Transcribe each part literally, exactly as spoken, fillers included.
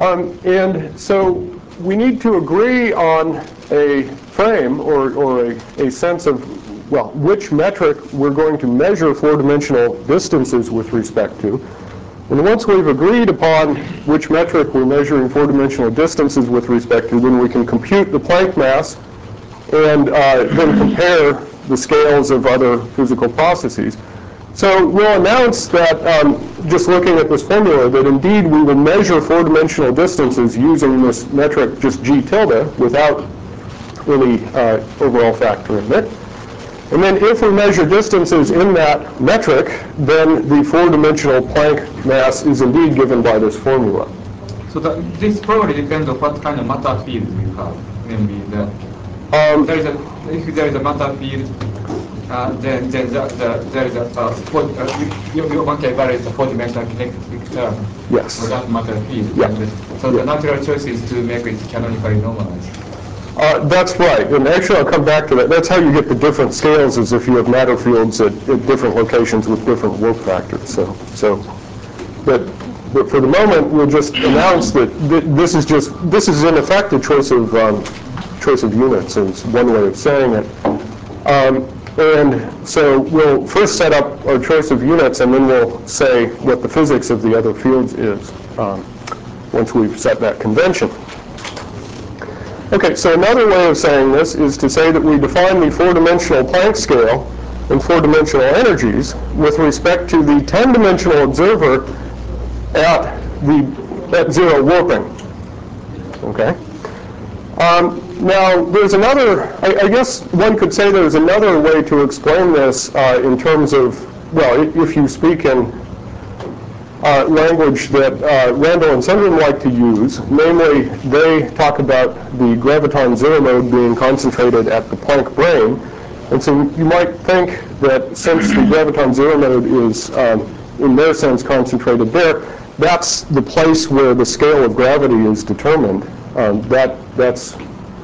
Um, and so we need to agree on a frame or, or a, a sense of, well, which metric we're going to measure four-dimensional distances with respect to. And once we've agreed upon which metric we're measuring four-dimensional distances with respect to, then we can compute the Planck mass and uh, then compare the scales of other physical processes. So we'll announce that, um, just looking at this formula, that indeed we will measure four-dimensional distances using this metric, just g tilde, without any uh, overall factor in it. And then if we measure distances in that metric, then the four-dimensional Planck mass is indeed given by this formula. So that, this probably depends on what kind of matter field we have. Namely, the, um, there is a, if there is a matter field, uh, then, then the, the, there is a uh, four, uh, you, you, one can evaluate the four-dimensional kinetic term yes. for that matter field. Yeah. So yeah. the natural choice is to make it canonically normalized. Uh, that's right, and actually I'll come back to that. That's how you get the different scales, is if you have matter fields at, at different locations with different warp factors. So, so, but, but for the moment, we'll just announce that th this is just this is in effect a choice of um, choice of units, is one way of saying it. Um, and so we'll first set up our choice of units, and then we'll say what the physics of the other fields is um, once we've set that convention. Okay, so another way of saying this is to say that we define the four-dimensional Planck scale and four-dimensional energies with respect to the ten-dimensional observer at the at zero warping. Okay. Um, now, there's another. I, I guess one could say there's another way to explain this uh, in terms of, well, if you speak in Uh, language that uh, Randall and Sundrum like to use. Namely, they talk about the graviton zero mode being concentrated at the Planck brane. And so you might think that since the graviton zero mode is, um, in their sense, concentrated there, that's the place where the scale of gravity is determined. Um, that, that's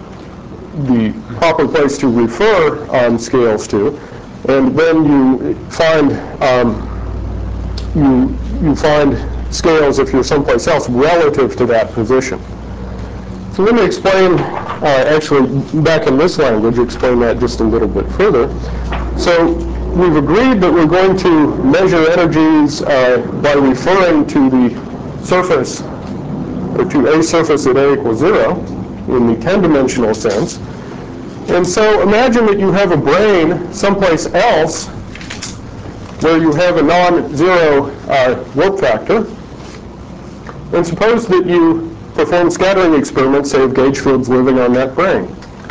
the proper place to refer um, scales to. And then you find um, you you find scales if you're someplace else relative to that position. So let me explain, uh, actually back in this language, explain that just a little bit further. So we've agreed that we're going to measure energies uh, by referring to the surface, or to a surface at A equals zero in the ten-dimensional sense. And so imagine that you have a brane someplace else where you have a non-zero uh, warp factor. And suppose that you perform scattering experiments, say, of gauge fields living on that brane.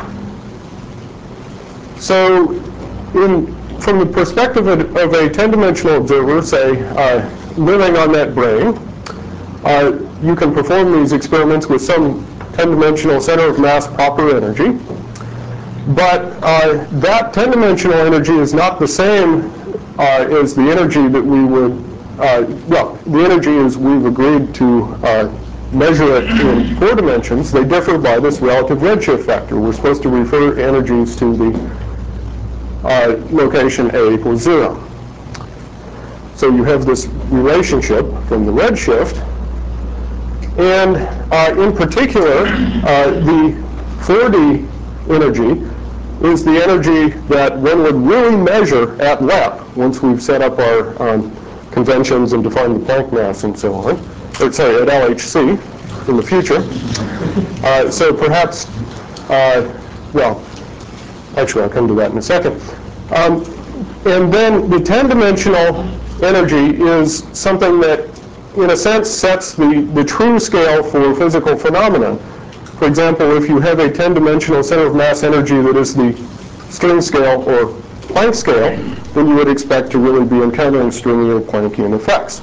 So in, from the perspective of, of a ten-dimensional observer, say, uh, living on that brane, uh, you can perform these experiments with some ten-dimensional center of mass proper energy. But uh, that ten-dimensional energy is not the same uh, as the energy that we would, uh, well, the energy is we've agreed to uh, measure it in four dimensions. They differ by this relative redshift factor. We're supposed to refer energies to the uh, location A equals zero. So you have this relationship from the redshift. And uh, in particular, uh, the four D energy is the energy that one would really measure at L E P once we've set up our um, conventions and defined the Planck mass and so on. Or, sorry, at L H C in the future. Uh, so perhaps, uh, well, actually I'll come to that in a second. Um, and then the ten-dimensional energy is something that, in a sense, sets the, the true scale for physical phenomena. For example, if you have a ten-dimensional center of mass energy that is the string scale or Planck scale, then you would expect to really be encountering stringy or Planckian effects.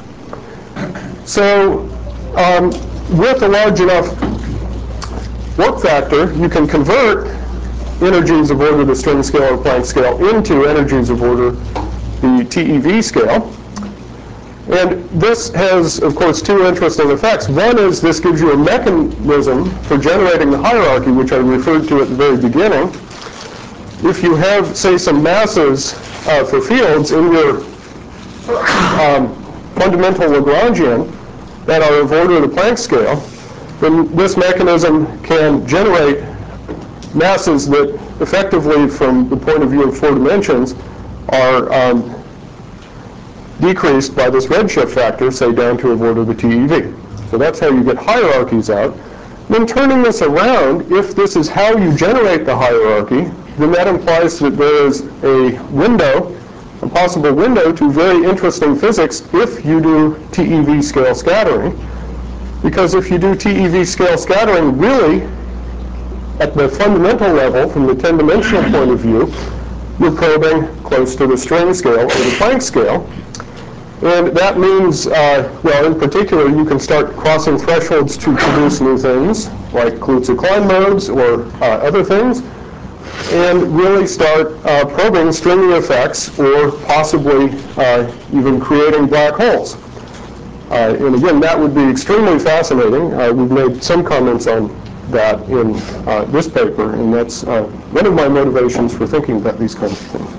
So um, with a large enough warp factor, you can convert energies of order the string scale or Planck scale into energies of order the T E V scale. And this has, of course, two interesting effects. One is this gives you a mechanism for generating the hierarchy, which I referred to at the very beginning. If you have, say, some masses uh, for fields in your um, fundamental Lagrangian, that are of order of the Planck scale, then this mechanism can generate masses that effectively, from the point of view of four dimensions, are um, decreased by this redshift factor, say down to of order of the T E V. So that's how you get hierarchies out. Then turning this around, if this is how you generate the hierarchy, then that implies that there is a window, a possible window to very interesting physics if you do T E V scale scattering. Because if you do T E V scale scattering, really, at the fundamental level, from the ten-dimensional point of view, you're probing close to the string scale or the Planck scale. And that means, uh, well, in particular, you can start crossing thresholds to produce new things, like Kaluza-Klein modes or uh, other things, and really start uh, probing stringy effects or possibly uh, even creating black holes. Uh, and again, that would be extremely fascinating. Uh, we've made some comments on that in uh, this paper, and that's uh, one of my motivations for thinking about these kinds of things.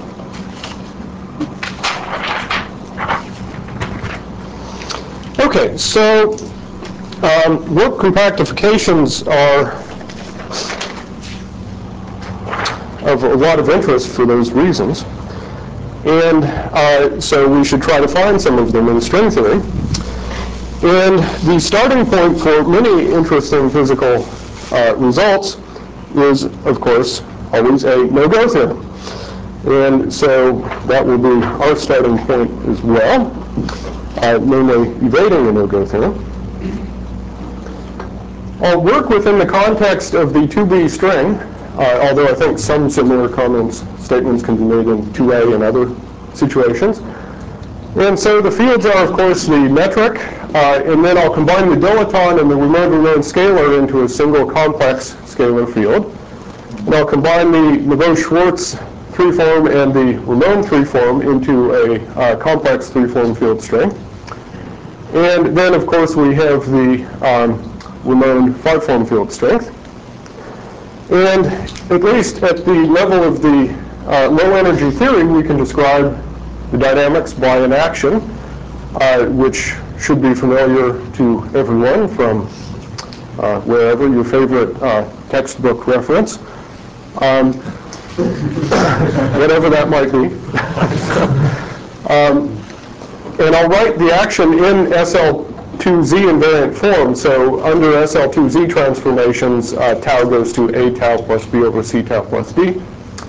Okay, so um, warp compactifications are of a lot of interest for those reasons. And uh, so we should try to find some of them in string theory. And the starting point for many interesting physical uh, results is, of course, always a no-go theorem. And so that will be our starting point as well, uh, namely evading a no-go theorem. I'll work within the context of the two B string, uh, although I think some similar comments, statements can be made in two A and other situations. And so the fields are, of course, the metric, uh, and then I'll combine the dilaton and the Riemann-Riemann scalar into a single complex scalar field. And I'll combine the Leboeuf-Schwarz three-form and the Ramon three-form into a uh, complex three-form field string. And then, of course, we have the um, Ramon five-form field strength. And at least at the level of the uh, low-energy theory, we can describe the dynamics by an action, uh, which should be familiar to everyone from uh, wherever, your favorite uh, textbook reference, um, whatever that might be. um, and I'll write the action in S L two Z invariant form. So under S L two Z transformations, uh, tau goes to A tau plus B over C tau plus D.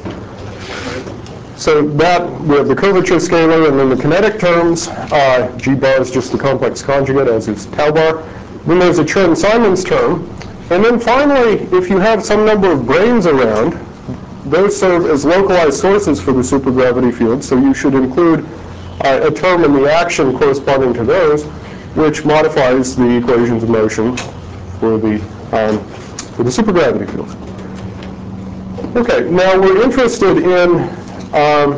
So that, we have the curvature scalar, and then the kinetic terms. Uh, G bar is just the complex conjugate, as is tau bar. Then there's a Chern-Simons term. And then finally, if you have some number of branes around, those serve as localized sources for the supergravity field. So you should include uh, a term in the action corresponding to those, which modifies the equations of motion for the, um, for the supergravity fields. Okay, now we're interested in Um,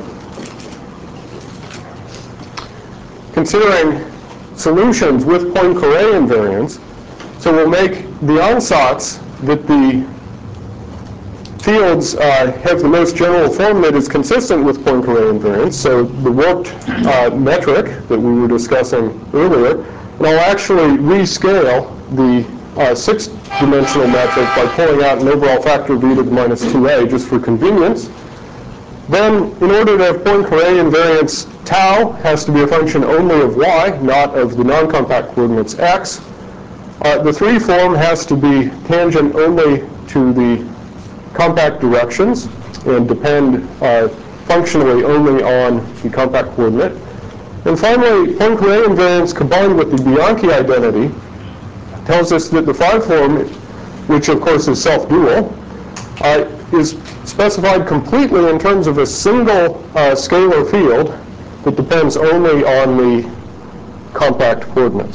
considering solutions with Poincare invariance. So we'll make the ansatz that the fields uh, have the most general form that is consistent with Poincare invariance, so the warped uh, metric that we were discussing earlier. And I'll actually rescale the uh, six-dimensional metric by pulling out an overall factor v to the minus two a just for convenience. Then, in order to have Poincare invariance, tau has to be a function only of y, not of the non-compact coordinates x. Uh, the three form has to be tangent only to the compact directions and depend uh, functionally only on the compact coordinate. And finally, Poincare invariance combined with the Bianchi identity tells us that the five form, which of course is self-dual, uh, is specified completely in terms of a single uh, scalar field that depends only on the compact coordinates.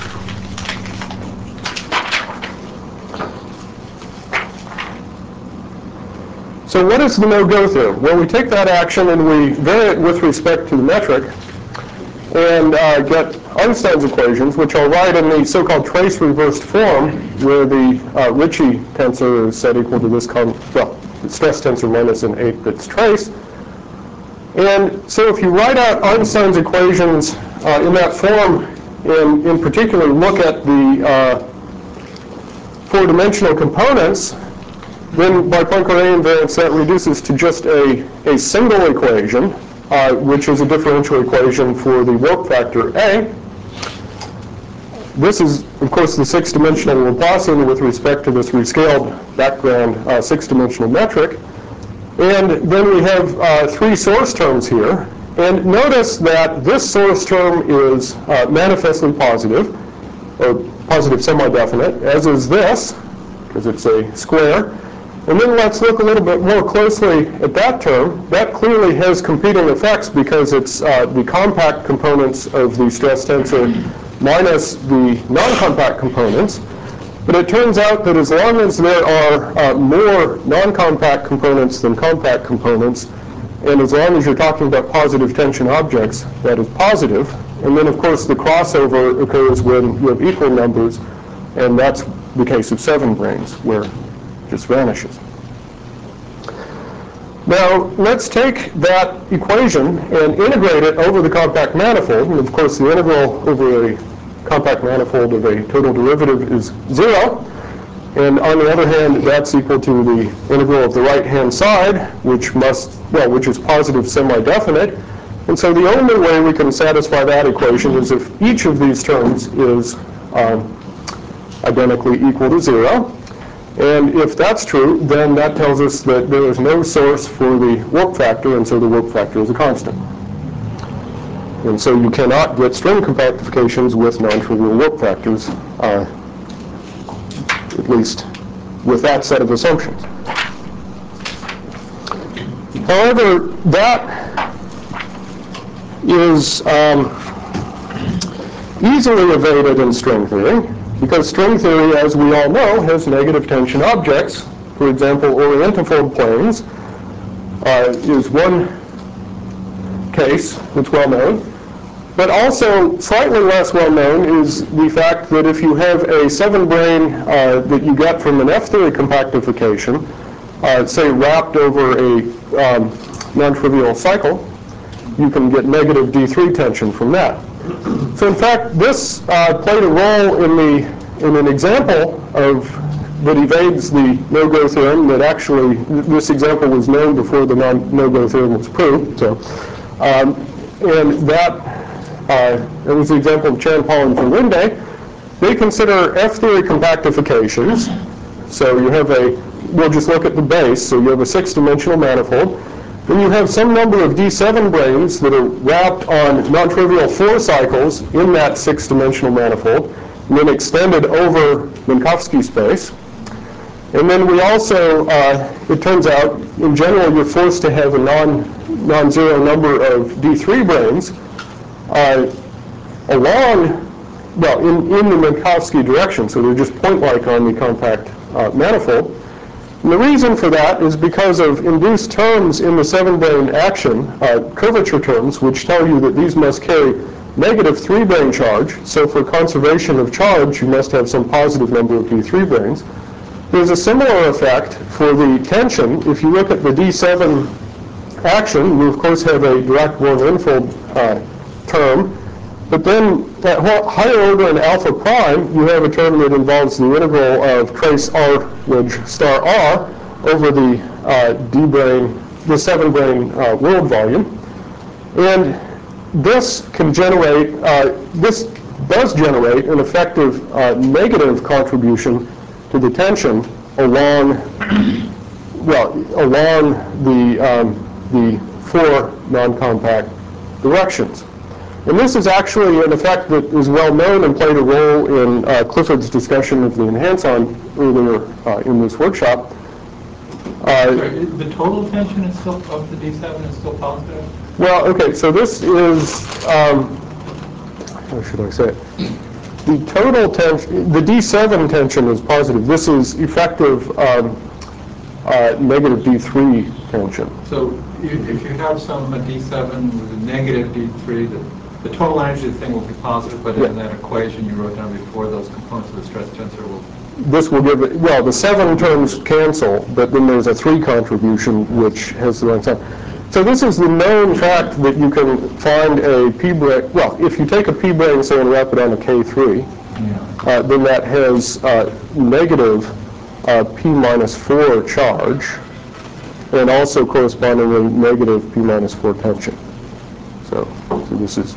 So what is the no-go theorem? Well, we take that action and we vary it with respect to the metric and uh, get Einstein's equations, which I'll write in the so-called trace reversed form, where the uh, Ricci tensor is set equal to this, con well, the stress tensor minus an eight bits trace. And so if you write out Einstein's equations uh, in that form and in particular look at the uh, four-dimensional components, then by Poincare invariance that reduces to just a, a single equation, uh, which is a differential equation for the warp factor A. This is, of course, the six-dimensional Laplacian with respect to this rescaled background uh, six-dimensional metric. And then we have uh, three source terms here. And notice that this source term is uh, manifestly positive, or positive semi-definite, as is this, because it's a square. And then let's look a little bit more closely at that term. That clearly has competing effects because it's uh, the compact components of the stress tensor minus the non-compact components. But it turns out that as long as there are uh, more non-compact components than compact components, and as long as you're talking about positive tension objects, that is positive. And then, of course, the crossover occurs when you have equal numbers, and that's the case of seven branes, where it just vanishes. Now, let's take that equation and integrate it over the compact manifold. And, of course, the integral over a compact manifold of a total derivative is zero. And on the other hand, that's equal to the integral of the right-hand side, which must, well, which is positive semi-definite. And so the only way we can satisfy that equation is if each of these terms is um, identically equal to zero. And if that's true, then that tells us that there is no source for the warp factor, and so the warp factor is a constant. And so you cannot get string compactifications with non-trivial warp factors, uh, at least with that set of assumptions. However, that is um, easily evaded in string theory, because string theory, as we all know, has negative tension objects. For example, orientifold planes uh, is one case that's well known. But also, slightly less well known is the fact that if you have a seven brane uh, that you get from an F theory compactification, uh, say wrapped over a um, non-trivial cycle, you can get negative D three tension from that. So in fact, this uh, played a role in the in an example of that evades the no-go theorem. That actually, this example was known before the no-go theorem was proved. So, um, and that. Uh, it was the example of Chan, Paul, and Verlinde. They consider F theory compactifications. So you have a, we'll just look at the base. So you have a six-dimensional manifold. Then you have some number of D seven branes that are wrapped on non-trivial four cycles in that six-dimensional manifold, and then extended over Minkowski space. And then we also, uh, it turns out, in general, you're forced to have a non, non-zero number of D three branes Uh, along, well, in, in the Minkowski direction, so they're just point-like on the compact uh, manifold. And the reason for that is because of induced terms in the seven-brane action, uh, curvature terms, which tell you that these must carry negative three-brane charge. So for conservation of charge, you must have some positive number of D three branes. There's a similar effect for the tension. If you look at the D seven action, you of course have a Dirac-Born-Linfold uh, term, but then at higher order in alpha prime, you have a term that involves the integral of trace R wedge star R over the uh, D brane, the seven brane uh, world volume. And this can generate, uh, this does generate an effective uh, negative contribution to the tension along, well, along the, um, the four non-compact directions. And this is actually an effect that is well known and played a role in uh, Clifford's discussion of the enhance-on earlier uh, in this workshop. Uh, Sorry, the total tension is still of the D seven is still positive? Well, okay, so this is, um, how should I say it? The total tension, the D seven tension is positive. This is effective um, uh, negative D three tension. So you, if you have some a D seven with a negative D three, the, the total energy of the thing will be positive, but yeah. In that equation you wrote down before, those components of the stress tensor will... This will give it, well, the seven terms cancel, but then there's a three contribution which has the right sign. So this is the known fact that you can find a p-brane, well, if you take a p-brane, say, and wrap it on a K three, Yeah. uh, then that has uh, negative uh, p minus four charge, and also correspondingly negative p minus four tension. So, so this has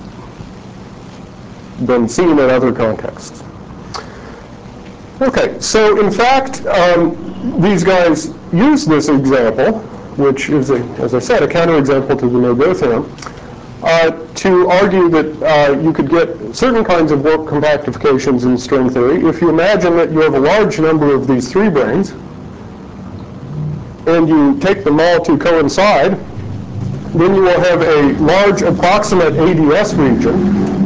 been seen in other contexts. Okay, so in fact, um, these guys use this example, which is, a, as I said, a counterexample to the no-go theorem, uh, to argue that uh, you could get certain kinds of warp compactifications in string theory if you imagine that you have a large number of these three branes, and you take them all to coincide, then you will have a large approximate A D S region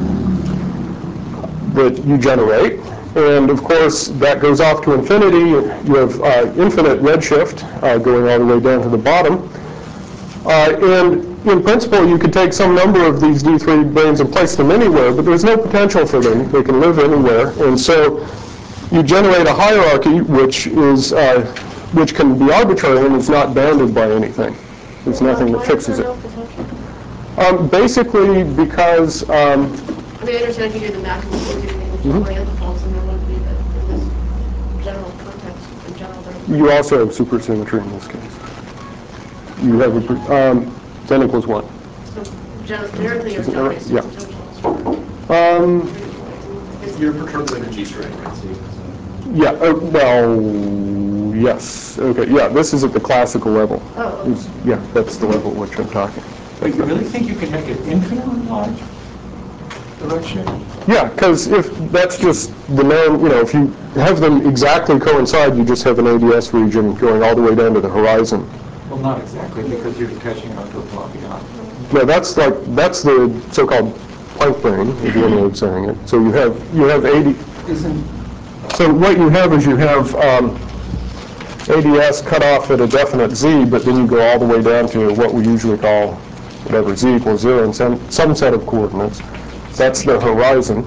that you generate. And of course, that goes off to infinity. You have uh, infinite redshift uh, going all the way down to the bottom. Uh, and in principle, you could take some number of these D three branes and place them anywhere, but there's no potential for them. They can live anywhere. And so you generate a hierarchy which is uh, which can be arbitrary and is not bounded by anything. There's nothing that fixes it. Um, basically, because um, I mean, I understand you do the math and you do the oriental faults, and there would be, but in this general context, in general, there you also have supersymmetry in this case. You have a, um, ten equals one. so gen- generally you're Isn't that right? generally Yeah. potentials. Um, You're perturbing the G string, right? So you- yeah, uh, well, yes. Okay, yeah, this is at the classical level. Oh, okay. It's- yeah, that's the level at which I'm talking. Wait, you really think you can make it infinitely large? The redshift? Yeah, because if that's just the known, you know, if you have them exactly coincide, you just have an A D S region going all the way down to the horizon. Well, not exactly, because you're attaching onto a Flaviana. No, that's like, that's the so-called Planck brane, is the other way of saying it. So you have, you have eighty, Isn't, so what you have is you have um, A D S cut off at a definite z, but then you go all the way down to what we usually call whatever z equals zero in some, some set of coordinates. That's the horizon.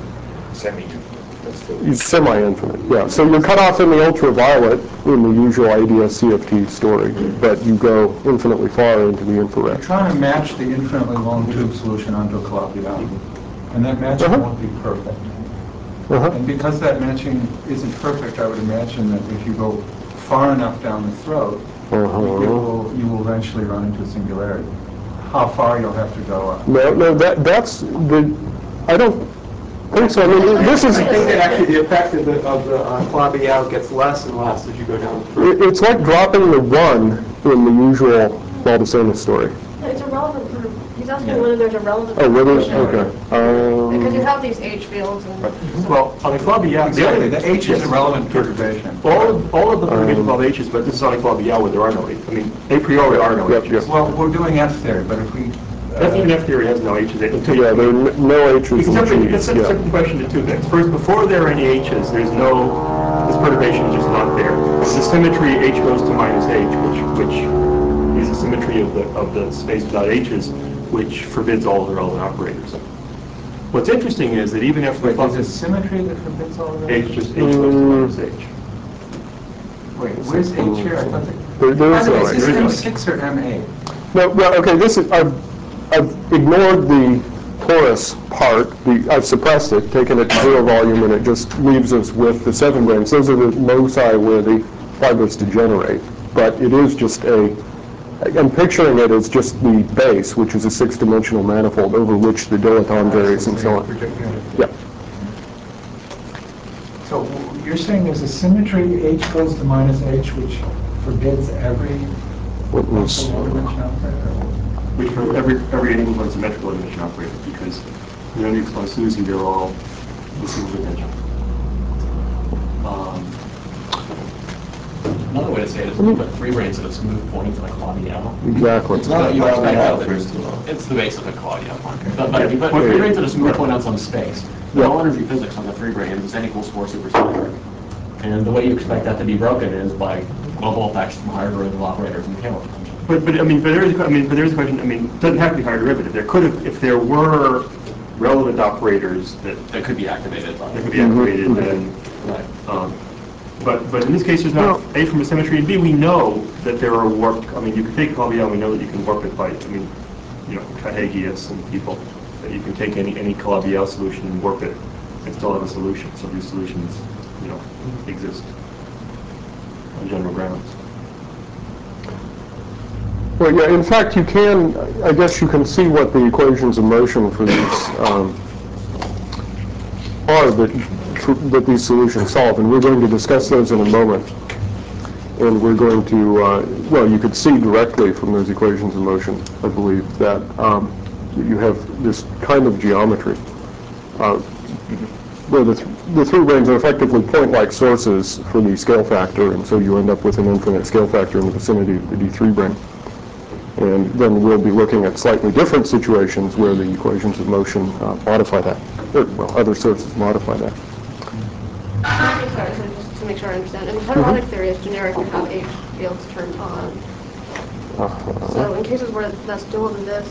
It's semi-infinite, yeah. So you're cut off in the ultraviolet in the usual A D S C F T story, but you go infinitely far into the you're infrared. trying to match the infinitely long tube solution onto a Calabi-Yau, and that matching Uh-huh. won't be perfect. Uh-huh. And because that matching isn't perfect, I would imagine that if you go far enough down the throat, Uh-huh. you will, you will eventually run into a singularity. How far you'll have to go up. No, no, that, that's the, I don't think so. I mean, this is, I think that actually the effect of the, of the uh, Calabi-Yau gets less and less as you go down through. it- it's like dropping the one in the usual Baldacena story. It's irrelevant for, he's asking whether there's a relevant. Oh, whether, condition. okay. Because you Um, have these H fields and. Well, on the Calabi-Yau, Exactly, the H is a relevant perturbation. all of, all of the perturbations involve H's, but this is on a Calabi-Yau where there are no H's. I mean, a priori there are no Yep, H's. yep. Well, we're doing F theory, but if we... uh, F even F theory has no H's until you... Yeah, there are n- no H's You can and separate, you can G's, set- yeah. separate the question into two things. First, before there are any H's, there's no, this perturbation is just not there. The symmetry H goes to minus H, which, which is the symmetry of the, of the space without H's, which forbids all of the relevant operators. What's interesting is that even if the Wait, there's a function symmetry that forbids all of that? H just H goes to minus H. Wait, where's H here? I thought that... There- there By is the way, no is H. this There is no M H. six or M eight? No, well, okay, this is, I've, I've ignored the torus part, the, I've suppressed it, taken it to zero volume, and it just leaves us with the seven branes. Those are the loci where the fibers degenerate. But it is just a, I'm picturing it as just the base, which is a six-dimensional manifold over which the dilaton varies and so on. Yeah. So w- you're saying there's a symmetry, H goes to minus H, which forbids every What was, low-dimension operator? Which for every, every any one symmetrical dimension operator, because you know, as long as they're all the single dimension. Um, Another way to say it is you put three branes at a smooth point like Calabi-Yau. exactly. It's not, you expect that there's, it's the base of a Calabi-Yau marker. But, but if you put three branes at a smooth point on some space, the low energy physics on the three branes is n equals four supersymmetry. And the way you expect that to be broken is by global effects from higher derivative operators and Taylor function. But, but I mean, but there is, I mean, but there is a question. I mean, it doesn't have to be higher derivative. There could have, if there were relevant operators that That could be activated by. that could be activated, then Right. um, But, but in this case, there's not, A, from a symmetry, and B, we know that there are warp, I mean, you can take Calabi-Yau, and we know that you can warp it by, I mean, you know, Cahagius and people, that you can take any, any Calabi-Yau solution and warp it and still have a solution. So these solutions, you know, exist on general grounds. Well, yeah, in fact, you can, I guess you can see what the equations of motion for these um, are that, that these solutions solve, and we're going to discuss those in a moment. And we're going to, uh, well, you could see directly from those equations of motion, I believe, that um, you have this kind of geometry uh, where the, th the three branes are effectively point-like sources for the scale factor, and so you end up with an infinite scale factor in the vicinity of the D three brane. And then we'll be looking at slightly different situations where the equations of motion uh, modify that. Or, well, other sources modify that. I'm sorry, so just to make sure I understand. In quadratic mm-hmm. theory, it's generic to have H fields turned on. Uh-huh. So in cases where that's dual to this,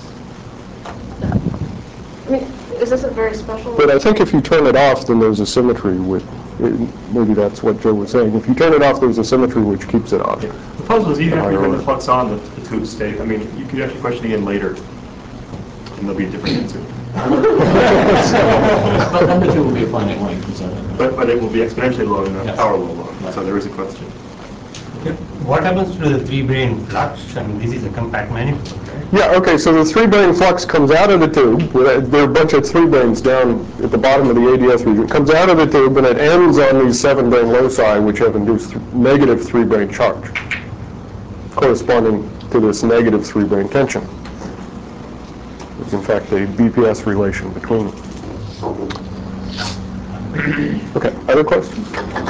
I mean, is this a very special? But I think if you turn it off, then there's a symmetry with, it, maybe that's what Joe was saying. If you turn it off, there's a symmetry which keeps it off. Yeah. The puzzle is even if you turn the flux on, the, the tube state. I mean, you could ask the question again later, and there'll be a different answer. But then the tube will be a finite length. So. But, but it will be exponentially long, not yes. power law long. Right. So there is a question. What happens to the three-brane flux? I mean, this is a compact manifold, right? Yeah, okay, so the three-brane flux comes out of the tube. There are a bunch of three-branes down at the bottom of the A D S region. It comes out of the tube, and it ends on these seven-brane loci, which have induced th negative three-brane charge, corresponding to this negative three-brane tension. There's, in fact, a B P S relation between them. Okay, other questions?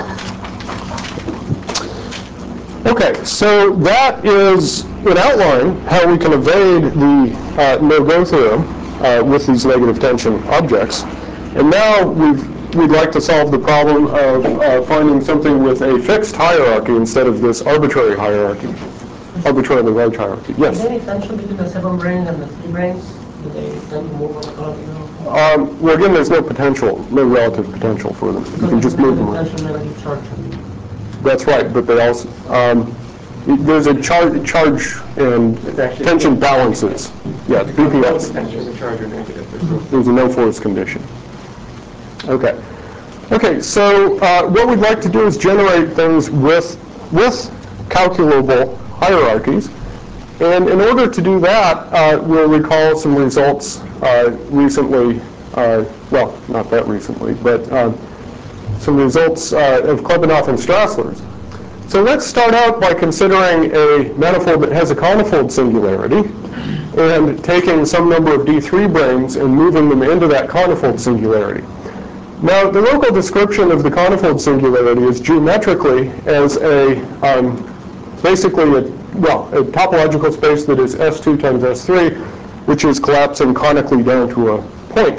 Okay, so that is, in outline, how we can evade the uh, no-go theorem uh, with these negative tension objects. And now we've, we'd like to solve the problem of uh, finding something with a fixed hierarchy instead of this arbitrary hierarchy, arbitrarily large hierarchy. Yes? Is there any tension between the seven branes and the three branes? Do they tend to move on the Calabi-Yau? Um, well, again, there's no potential, no relative potential for them. Because you can just move them around. Tension negative charge. That's right, but they also, um, there's a char charge and tension balances. Yeah, B P S. There's a no force condition. Okay. Okay, so uh, what we'd like to do is generate things with, with calculable hierarchies. And in order to do that, uh, we'll recall some results uh, recently, uh, well, not that recently, but uh, some results uh, of Klebanov and Strassler's. So let's start out by considering a manifold that has a conifold singularity and taking some number of D three branes and moving them into that conifold singularity. Now, the local description of the conifold singularity is geometrically as a, um, basically, a, well, a topological space that is S two times S three, which is collapsing conically down to a point.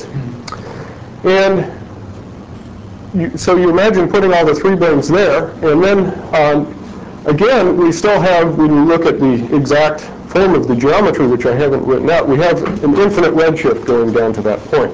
And You, so you imagine putting all the three branes there, and then um, again, we still have, when you look at the exact form of the geometry, which I haven't written out, we have an infinite redshift going down to that point.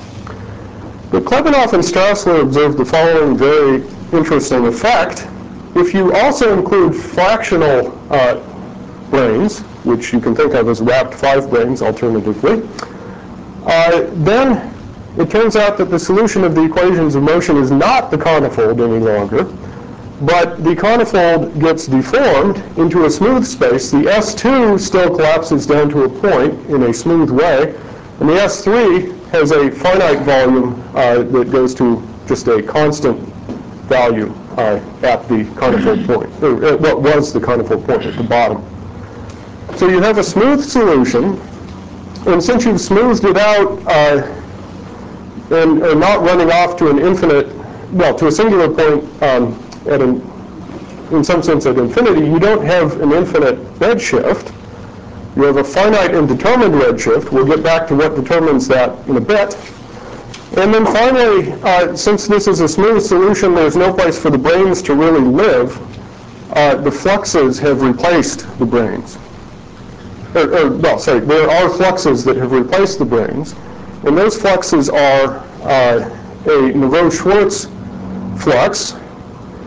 But Klebanov and Strassler observed the following very interesting effect. If you also include fractional uh, branes, which you can think of as wrapped five branes alternatively, uh, then it turns out that the solution of the equations of motion is not the conifold any longer, but the conifold gets deformed into a smooth space. The S two still collapses down to a point in a smooth way, and the S three has a finite volume uh, that goes to just a constant value uh, at the conifold point, or at what was the conifold point at the bottom. So you have a smooth solution, and since you've smoothed it out, uh, and are not running off to an infinite, well, to a singular point um, at an, in some sense at infinity, you don't have an infinite redshift. You have a finite and determined redshift. We'll get back to what determines that in a bit. And then finally, uh, since this is a smooth solution, there's no place for the branes to really live. Uh, the fluxes have replaced the branes. Or, or, well, sorry, there are fluxes that have replaced the branes. And those fluxes are uh, a Nouveau-Schwarz flux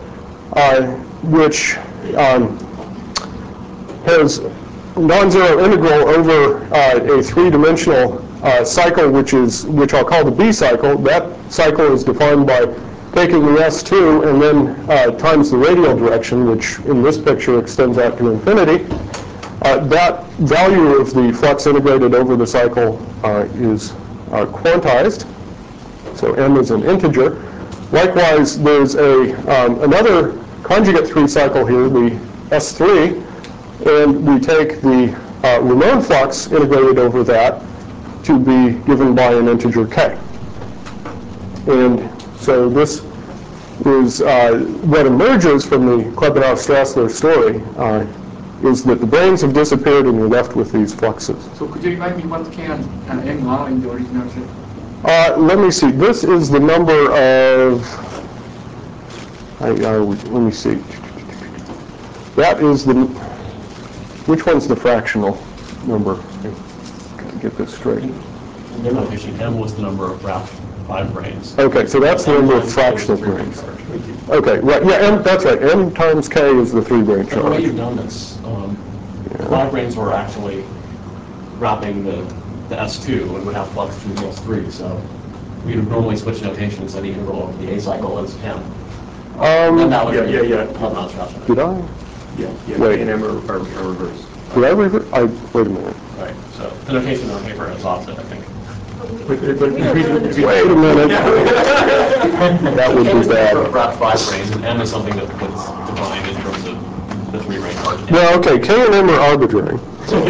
uh, which um, has non-zero integral over uh, a three-dimensional uh, cycle, which is which I'll call the B cycle. That cycle is defined by taking the S two and then uh, times the radial direction, which in this picture extends out to infinity. Uh, that value of the flux integrated over the cycle uh, is uh, quantized, so m is an integer. Likewise, there's a um, another conjugate three cycle here, the S three, and we take the uh, Ramon flux integrated over that to be given by an integer k. And so this is uh, what emerges from the Klebanov-Strassler story, uh, is that the branes have disappeared and you're left with these fluxes. So could you remind me what K and uh, M are in the original set? Uh, let me see. This is the number of, I, uh, let me see. That is the, which one's the fractional number? Gotta get this straight. In their notation, M was the number of wrapped five branes. Okay, so that's the number of fractional branes. Okay, right, yeah, M, that's right. M times K is the three brane The way charge. you've done this, um, five branes were actually wrapping the, the S two and would have flux through the S three, so we would normally switch notation and set the integral of the A cycle as M. Um, And that would yeah, be yeah, yeah. Klebanov-Strassler. did I? Yeah, yeah, Wait. K and M are, are, are reversed. Did I revert? I, wait a minute. Right, so the notation on paper is offset, I think. But, but We don't know the two. Wait a minute. That would K be is the number of bad. wrapped five branes, and M is something that, that's defined in terms of the three brane charge. Well, okay, K and M are arbitrary.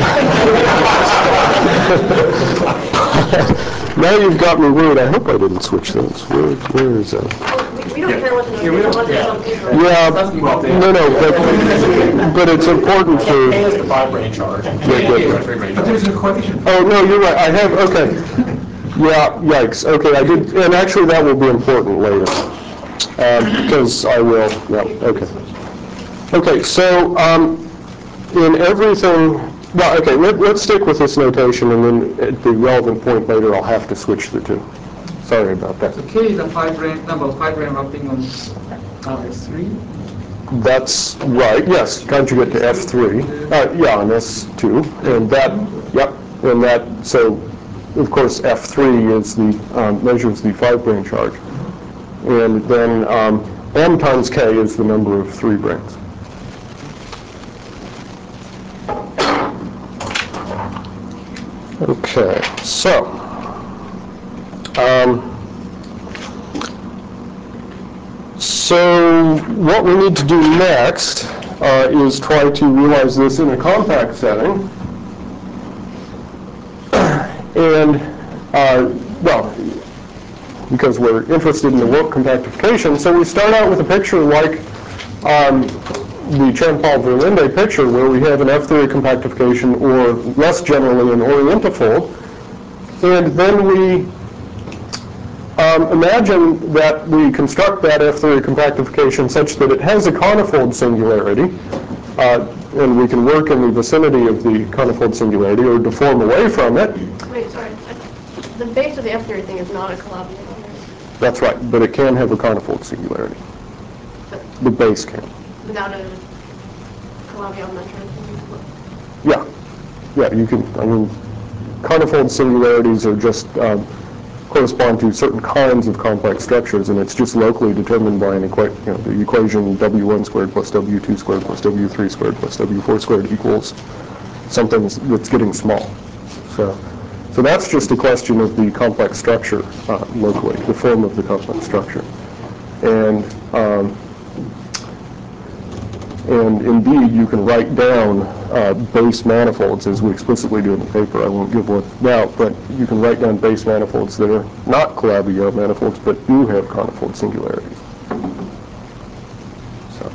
Now you've got me worried. I hope I didn't switch those. Where, where is that? We we don't care what the notation, what is on paper. Yeah, no, no, but, but it's important for... K is the five brane charge, and K Yeah, is yeah. the three brane But there's charge. an equation. Oh, no, you're right. I have, okay. Yeah, yikes. Okay, I did, and actually that will be important later. Uh, because I will, yeah, okay. Okay, so um, in everything, well, okay, let, let's stick with this notation, and then at the relevant point later, I'll have to switch the two. Sorry about that. So K is a five brane, number of five brane wrapping on uh, S three. That's right, yes, conjugate to F three. Uh, yeah, on S two, and that, yep, and that, so, of course, F three is the, um, measures the five brane charge. And then um, M times K is the number of three branes. Okay, so, um, so what we need to do next uh, is try to realize this in a compact setting. And, uh, well, because we're interested in the warp compactification, so we start out with a picture like um, the Chantal-Verlinde picture, where we have an F three compactification, or less generally an orientifold, and then we um, imagine that we construct that F three compactification such that it has a conifold singularity, uh, and we can work in the vicinity of the conifold singularity or deform away from it. Wait, sorry. The base of the F theory thing is not a Calabi. That's right, but it can have a conifold singularity. But The base can. without a Calabi metric. Yeah, yeah, you can, I mean, conifold singularities are just, um, correspond to certain kinds of complex structures, and it's just locally determined by an equa you know, the equation W one squared plus W two squared plus W three squared plus W four squared equals something that's getting small. So, so that's just a question of the complex structure uh, locally, the form of the complex structure. And um, And indeed, you can write down uh, base manifolds, as we explicitly do in the paper. I won't give one now, but you can write down base manifolds that are not Calabi-Yau manifolds, but do have conifold singularities. So,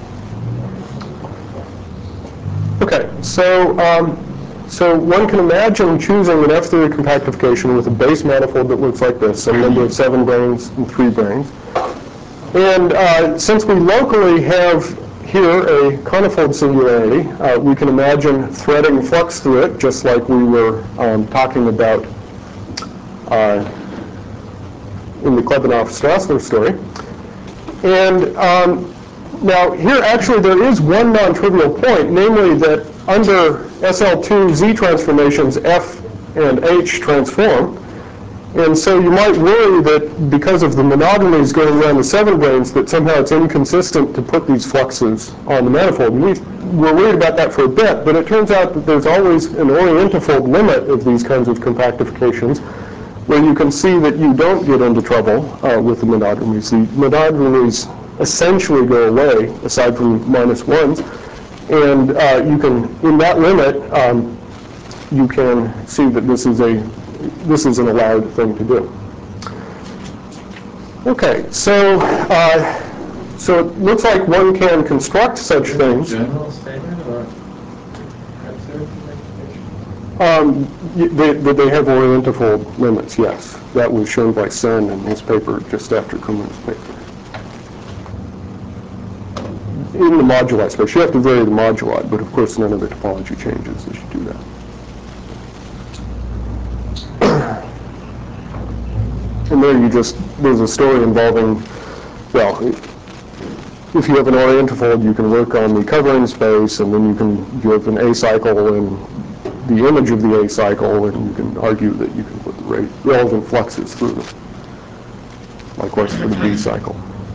okay, so um, so one can imagine choosing an F three compactification with a base manifold that looks like this, some number of seven branes and three branes. And uh, since we locally have here a conifold singularity, uh, we can imagine threading flux through it, just like we were um, talking about uh, in the Klebanov-Strassler story. And um, now, here actually there is one non-trivial point, namely that under S L two Z transformations, F and H transform. And so you might worry that because of the monogamities going around the seven branes, that somehow it's inconsistent to put these fluxes on the manifold. And we were worried about that for a bit, but it turns out that there's always an orientifold limit of these kinds of compactifications, where you can see that you don't get into trouble uh, with the monogamities. The monogamities essentially go away, aside from minus ones. And uh, you can, in that limit, um, you can see that this is a this is an allowed thing to do. Okay, so uh, so it looks like one can construct such things. General statement or absolute? Um, y- they, they they have orientifold limits, yes. That was shown by Sen in his paper just after Kuma's paper. In the moduli space, you have to vary the moduli, but of course none of the topology changes as you do that. And there you just, there's a story involving, well, if you have an orientifold, you can work on the covering space, and then you can, you have an A cycle and the image of the A cycle, and you can argue that you can put the re- relevant fluxes through them. Likewise for the B cycle.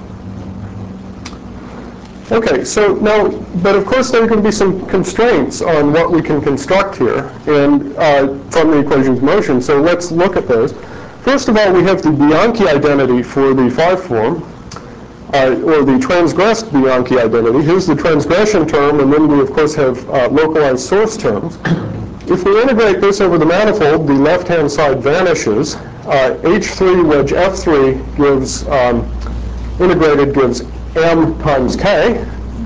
Okay, so now, but of course there are going to be some constraints on what we can construct here, and uh, from the equations of motion, so let's look at those. First of all, we have the Bianchi identity for the five form, uh, or the transgressed Bianchi identity. Here's the transgression term, and then we of course have uh, localized source terms. If we integrate this over the manifold, the left-hand side vanishes. Uh, H three wedge F three gives, um, integrated gives M times K.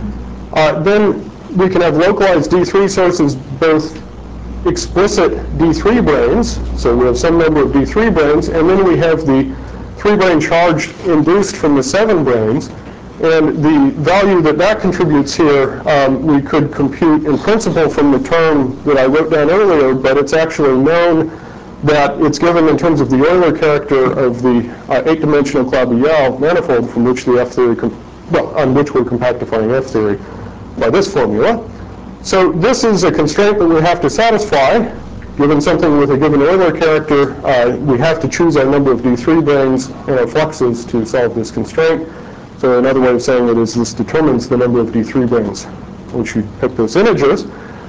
Uh, then we can have localized D three sources, both explicit D three branes, so we have some number of D three branes, and then we have the three-brane charge induced from the seven branes, and the value that that contributes here um, we could compute in principle from the term that I wrote down earlier, but it's actually known that it's given in terms of the Euler character of the uh, eight-dimensional Claude-Biel manifold from which the F theory, well, on which we're compactifying F theory by this formula. So this is a constraint that we have to satisfy. Given something with a given Euler character, uh, we have to choose our number of D three branes and our fluxes to solve this constraint. So another way of saying it is this determines the number of D three branes, which you pick those integers.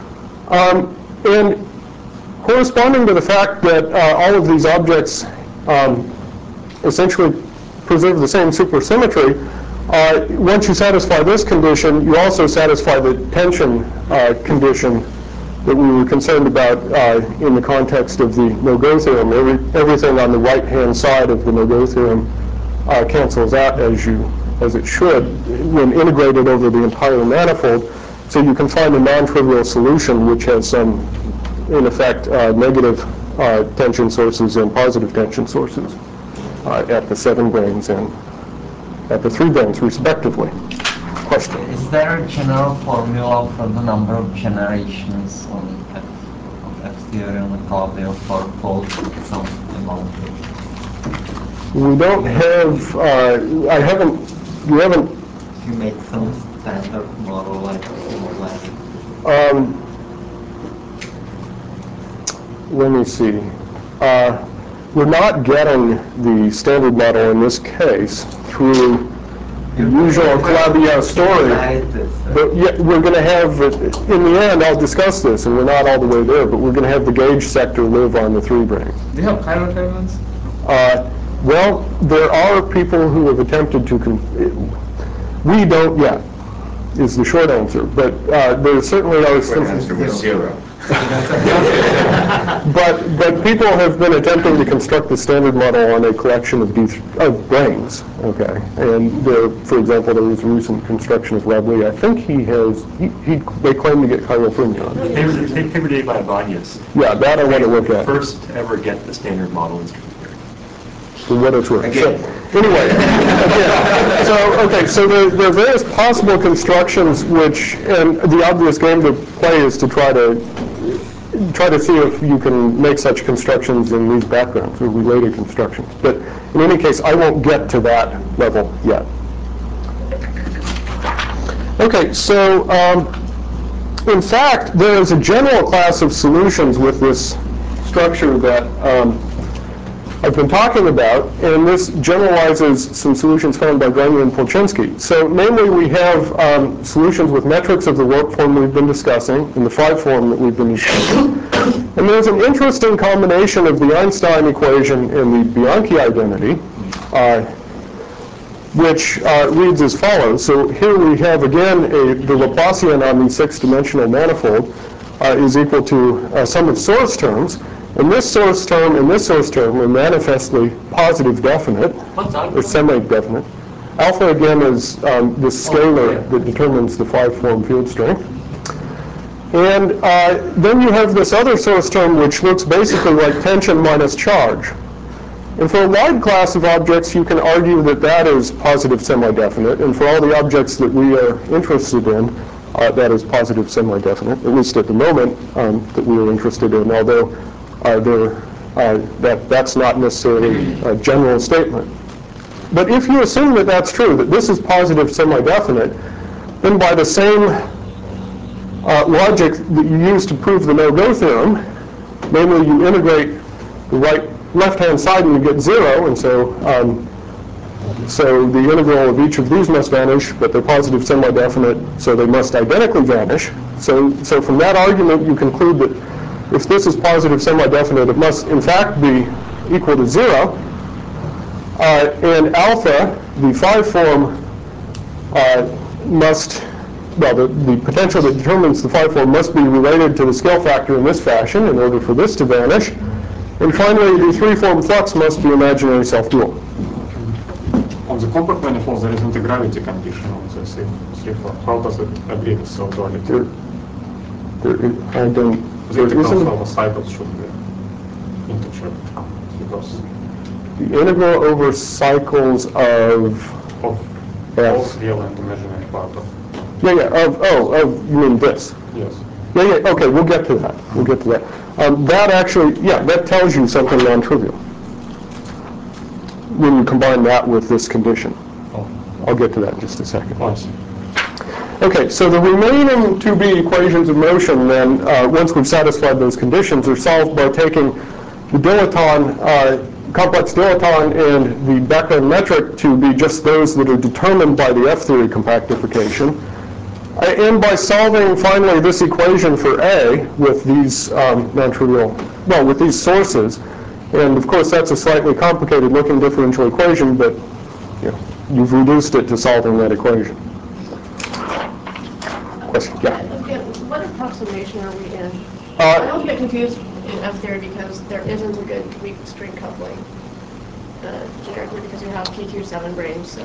Um, and corresponding to the fact that uh, all of these objects um, essentially preserve the same supersymmetry, Uh, once you satisfy this condition, you also satisfy the tension uh, condition that we were concerned about uh, in the context of the no-go theorem. Every, everything on the right-hand side of the no-go theorem uh, cancels out as you as it should when integrated over the entire manifold. So you can find a non-trivial solution which has some, in effect, uh, negative uh, tension sources and positive tension sources uh, at the seven branes and at the three branes, respectively. Question? Is there a general formula for the number of generations on F, of F theory on the Claude-Biel for both some amount? We don't have, uh, I haven't, you haven't. You make some standard model like similar. Um, let me see. Uh, we're not getting the standard model in this case through the usual Claude-Biel story. But yeah, we're going to have, in the end, I'll discuss this, and we're not all the way there, but we're going to have the gauge sector live on the three branes. Do you have chiral turbulence? Uh, well, there are people who have attempted to, con we don't yet, is the short answer, but uh, there certainly are some. The answer was zero. but but people have been attempting to construct the standard model on a collection of D of branes, okay, and there, for example, there was a recent construction of Rob Lee. I think he has, he, he they claim to get chiral fermions. Paper, paper dated by Abadius. Yeah, that I want to look at. First ever get the standard model in string theory. For what it's worth. So, anyway, again, so okay, so there, there are various possible constructions which, and the obvious game to play is to try to try to see if you can make such constructions in these backgrounds or related constructions. But in any case, I won't get to that level yet. Okay, so um, in fact, there is a general class of solutions with this structure that um, I've been talking about, and this generalizes some solutions found by Grenier and Polchinski. So namely, we have um, solutions with metrics of the warp form we've been discussing, and the phi form that we've been discussing. And there's an interesting combination of the Einstein equation and the Bianchi identity, uh, which uh, reads as follows. So here we have, again, a, the Laplacian on the six-dimensional manifold uh, is equal to a sum of source terms. And this source term and this source term are manifestly positive definite, or semi-definite. Alpha, again, is um, this scalar that determines the phi form field strength. And uh, then you have this other source term, which looks basically like tension minus charge. And for a wide class of objects, you can argue that that is positive semi-definite. And for all the objects that we are interested in, uh, that is positive semi-definite, at least at the moment um, that we are interested in, although uh, there, uh, that, that's not necessarily a general statement. But if you assume that that's true, that this is positive semi-definite, then by the same uh, logic that you use to prove the no-go theorem, namely you integrate the right left-hand side and you get zero, and so um, so the integral of each of these must vanish, but they're positive semi-definite, so they must identically vanish. So, so from that argument, you conclude that if this is positive semi-definite, it must in fact be equal to zero. Uh, and alpha, the phi form, uh, must, well, the, the potential that determines the phi form must be related to the scale factor in this fashion in order for this to vanish. And finally, the three-form flux must be imaginary self-dual. On the compact manifold, there isn't a gravity condition on the three-form. How does it agree with self-duality? There, there is, I don't, The there integral isn't, over cycles should be integer, because the integral over cycles of of F. both real and imaginary part of. Yeah, yeah, of, oh, of, you mean this? Yes. Yeah, yeah, okay, we'll get to that. We'll get to that. Um, that actually, yeah, that tells you something non-trivial when you combine that with this condition. Oh. I'll get to that in just a second. Once. Okay, so the remaining two B equations of motion then, uh, once we've satisfied those conditions, are solved by taking the dilaton, uh, complex dilaton and the Beckmann metric to be just those that are determined by the F-theory compactification. Uh, and by solving finally this equation for A with these um, non-trivial, well, with these sources. And of course, that's a slightly complicated looking differential equation, but you know, you've reduced it to solving that equation. Question? Yeah. Again, what approximation are we in? Uh, I always get confused in F-theory because there isn't a good weak string coupling, uh, generically because you have P Q seven branes, so.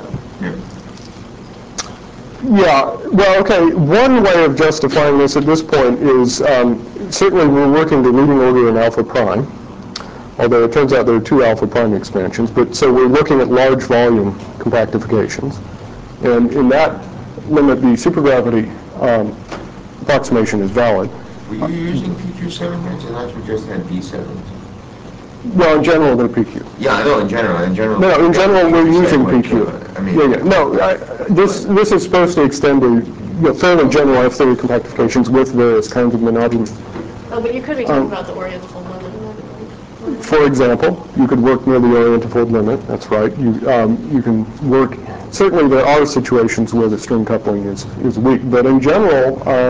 Yeah, well, okay, one way of justifying this at this point is um, certainly we're working the leading order in alpha prime, although it turns out there are two alpha prime expansions, but so we're looking at large volume compactifications. And in that limit, the supergravity um, approximation is valid. Were you using P Q seven branes? I thought you just had D sevens. Well, in general, they're P Q. Yeah, I know in general. In general. No, in general, we're using P P Q. I mean, Yeah, yeah. No, I, this this is supposed to extend to you know, fairly general F-theory compactifications with various kinds of monogamy. Oh, but you could be talking Um, about the orientable limit and everything. For example, you could work near the orientifold limit. That's right. You um, you can work. Certainly, there are situations where the string coupling is is weak, but in general, um,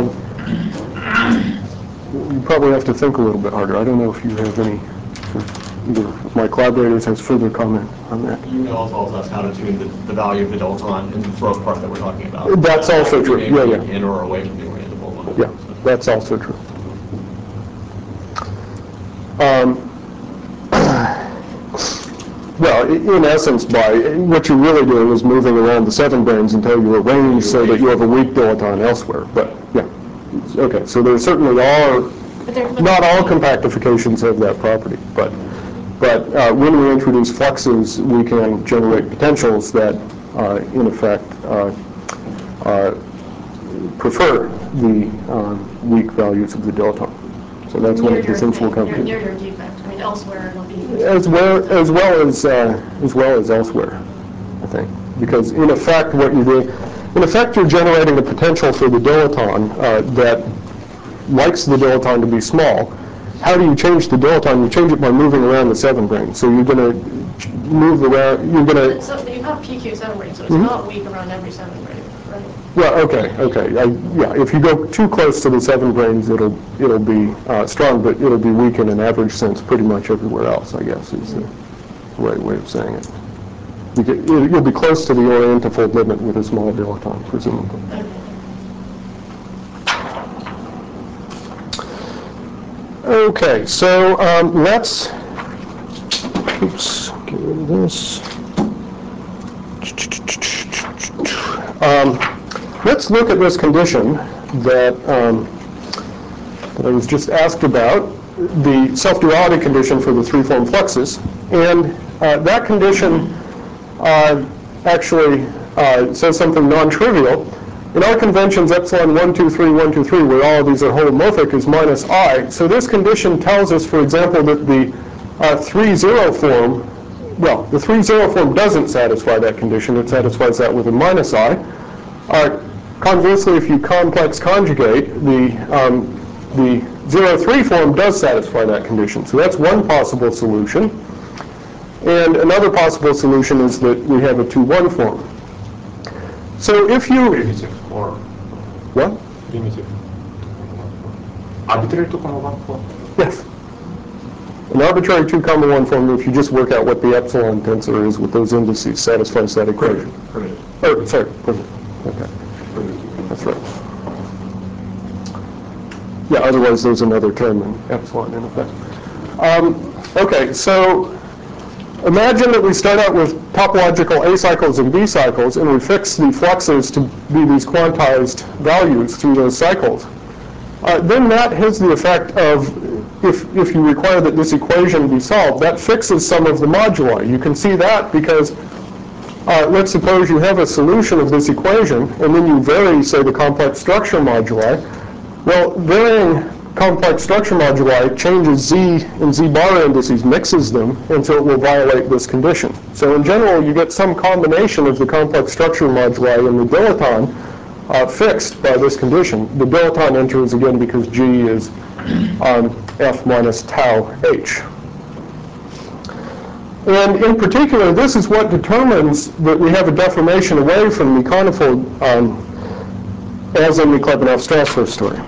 you probably have to think a little bit harder. I don't know if you have any. Either of my collaborators has further comment on that. UML tells us how to tune the, the value of the dilaton in the throat part that we're talking about. That's uh, also true. Yeah, yeah. In or away from the orientable limit. Yeah, that's also true. Um, well, i- in essence, by what you're really doing is moving around the seven branes until you arrange so that you have a weak dilaton elsewhere. But yeah, okay. So there certainly are. But there- but Not all compactifications have that property, but but uh, when we introduce fluxes, we can generate potentials that, uh, in effect, uh, uh, prefer the uh, weak values of the dilaton. So that's one near of the your things we'll thing, come near, to. near your defect. I mean, elsewhere it'll be. As well as well as uh, as well as elsewhere, I think, because in effect, what you're doing, in effect, you're generating a potential for the dilaton uh, that likes the dilaton to be small. How do you change the dilaton? You change it by moving around the seven brane. So you're going to move around, you're going to... So you have P Q seven brane, so it's mm-hmm. not weak around every seven brane, right? Well, okay, okay. I, yeah, if you go too close to the seven branes, it'll it'll be uh, strong, but it'll be weak in an average sense pretty much everywhere else, I guess, is the right way of saying it. You get, you'll be close to the orientifold limit with a small dilaton, presumably. Okay, so um, let's, oops, get rid of this. Um, let's look at this condition that, um, that I was just asked about, the self-duality condition for the three-form fluxes. And uh, that condition uh, actually uh, says something non-trivial. In our conventions, epsilon one, two, three, one, two, three, where all of these are holomorphic, is minus I. So this condition tells us, for example, that the uh, three zero form, well, the three zero form doesn't satisfy that condition. It satisfies that with a minus I. Uh, conversely, if you complex conjugate, the, um, the zero three form does satisfy that condition. So that's one possible solution. And another possible solution is that we have a two one form. So if you... Primitive form. What? Primitive. Arbitrary two comma one form? Yes. An arbitrary two comma one form, if you just work out what the epsilon tensor is with those indices, satisfies that equation. Primitive. Oh, sorry, primitive. Okay. Primitive. That's right. Yeah, otherwise there's another term in epsilon in effect. Um, okay, so imagine that we start out with topological A cycles and B cycles, and we fix the fluxes to be these quantized values through those cycles. Uh, then that has the effect of, if, if you require that this equation be solved, that fixes some of the moduli. You can see that because, uh, let's suppose you have a solution of this equation, and then you vary, say, the complex structure moduli. Well, varying complex structure moduli changes Z and Z bar indices, mixes them, and so it will violate this condition. So in general, you get some combination of the complex structure moduli and the dilaton uh, fixed by this condition. The dilaton enters again because G is um, F minus tau H. And in particular, this is what determines that we have a deformation away from the conifold um, as in the Klebanov-Strasser story.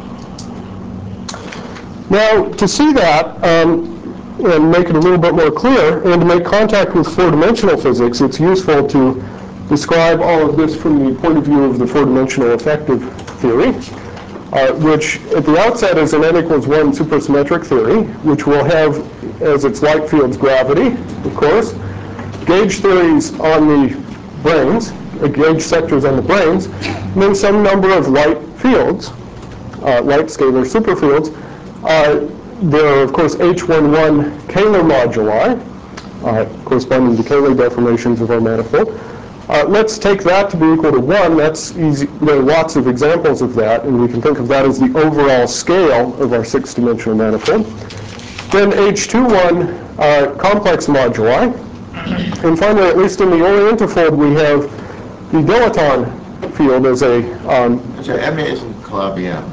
Now, to see that um, and make it a little bit more clear, and to make contact with four-dimensional physics, it's useful to describe all of this from the point of view of the four-dimensional effective theory, uh, which at the outset is an n equals one supersymmetric theory, which will have as its light fields gravity, of course, gauge theories on the branes, uh, gauge sectors on the branes, and then some number of light fields, uh, light scalar superfields. Uh, there are, of course, H eleven Kähler moduli, uh, corresponding to Kähler deformations of our manifold. Uh, let's take that to be equal to one. That's easy. There are lots of examples of that, and we can think of that as the overall scale of our six-dimensional manifold. Then H twenty-one uh, complex moduli. And finally, at least in the orientifold, we have the dilaton field as a... Um, so M isn't Calabi-M.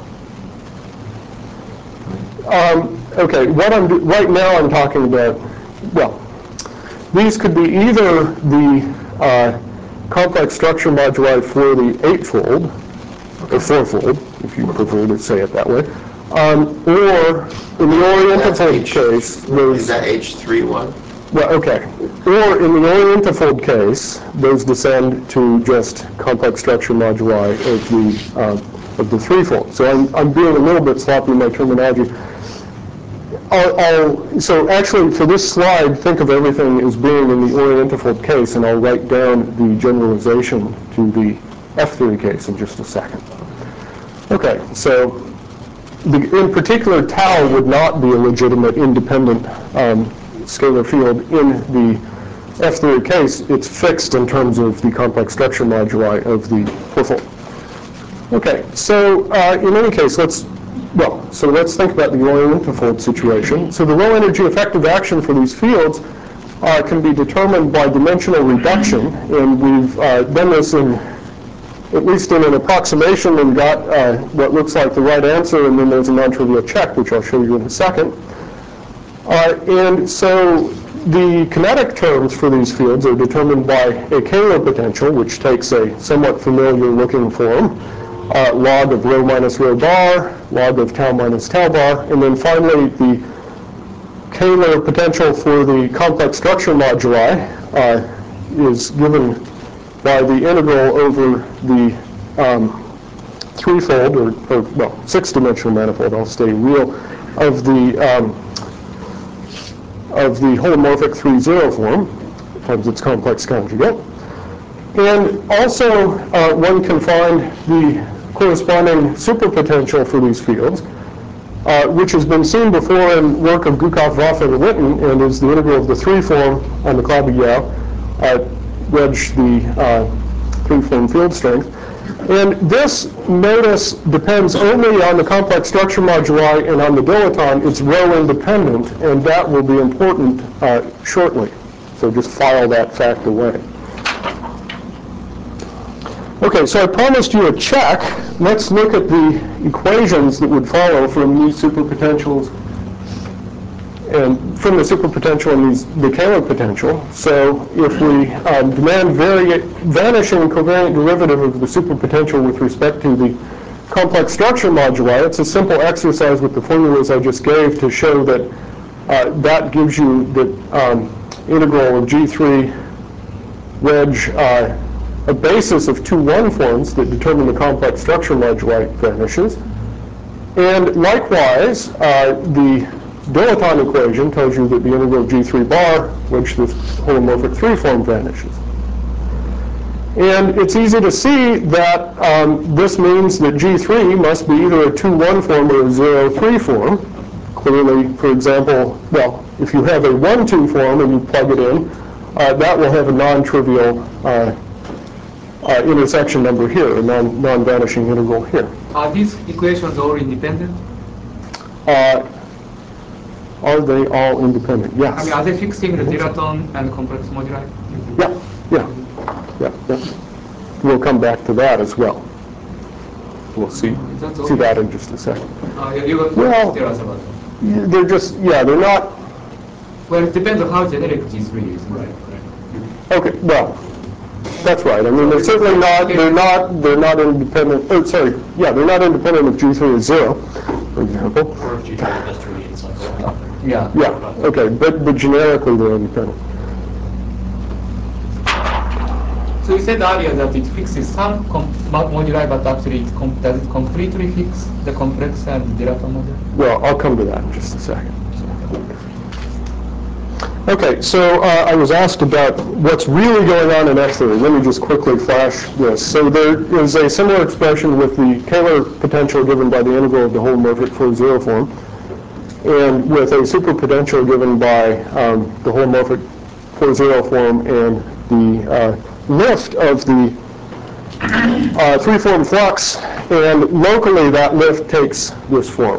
Um, okay, what I'm do right now I'm talking about, well, these could be either the uh, complex structure moduli for the eightfold, or fourfold, if you prefer to say it that way, um, or in the orientifold case, those... Is that H three one? Well, okay. Or in the orientifold case, those descend to just complex structure moduli of the uh, of the threefold. So I'm I'm being a little bit sloppy in my terminology. I'll, I'll, so actually, for this slide, think of everything as being in the orientifold case, and I'll write down the generalization to the F-theory case in just a second. Okay, so the, in particular, tau would not be a legitimate independent um, scalar field in the F-theory case. It's fixed in terms of the complex structure moduli of the fourfold. Okay, so uh, in any case, let's Well, so let's think about the orientifold situation. So the low energy effective action for these fields uh, can be determined by dimensional reduction, and we've uh, done this in at least in an approximation, and got uh, what looks like the right answer, and then there's a non-trivial check, which I'll show you in a second. Uh, and so the kinetic terms for these fields are determined by a Kähler potential, which takes a somewhat familiar looking form, uh, log of rho minus rho bar, log of tau minus tau bar, and then finally the Kähler potential for the complex structure moduli uh, is given by the integral over the um, threefold, or, or well, six-dimensional manifold, I'll stay real, of the um, of the holomorphic three zero form times its complex conjugate. And also, uh, one can find the corresponding superpotential for these fields, uh, which has been seen before in work of Gukow, Voff, and Witten, and is the integral of the three form on the Clabigau at wedge the uh, three form field strength. And this, notice, depends only on the complex structure moduli and on the dilaton. It's rho independent, and that will be important uh, shortly. So just file that fact away. Okay, so I promised you a check. Let's look at the equations that would follow from these superpotentials and from the superpotential and these, the Kähler potential. So if we um, demand vari vanishing covariant derivative of the superpotential with respect to the complex structure moduli, it's a simple exercise with the formulas I just gave to show that uh, that gives you the um, integral of G three wedge uh, a basis of two one forms that determine the complex structure moduli vanishes. And likewise, uh, the dilaton equation tells you that the integral of G three bar, which the holomorphic three form vanishes. And it's easy to see that um, this means that G three must be either a two one form or a zero three form. Clearly, for example, well, if you have a one two form and you plug it in, uh, that will have a non-trivial uh, uh, intersection number here, a non, non-vanishing integral here. Are these equations all independent? Uh, Are they all independent? Yes. I mean, are they fixing the dilaton and complex moduli? Yeah, yeah, yeah, yeah. We'll come back to that as well. We'll see, see that in just a second. Uh, yeah, you will well, tell us about that. They're just, yeah, they're not. Well, it depends on how generic G three is. Right. Okay, well, that's right. I mean, they're certainly not, they're not, they're not independent, oh, sorry, yeah, they're not independent if G three is zero, for example. Or if G three is terminated cycle. Yeah. Yeah, okay, but, but generically they're independent. So you said earlier that it fixes some moduli, but actually it com does it completely fix the complex and the dilaton moduli? Well, I'll come to that in just a second. Okay, so uh, I was asked about what's really going on in F theory. Let me just quickly flash this. So there is a similar expression with the Kähler potential given by the integral of the holomorphic four zero form, and with a superpotential given by um, the holomorphic four zero form and the uh, lift of the uh, three-form flux, and locally that lift takes this form.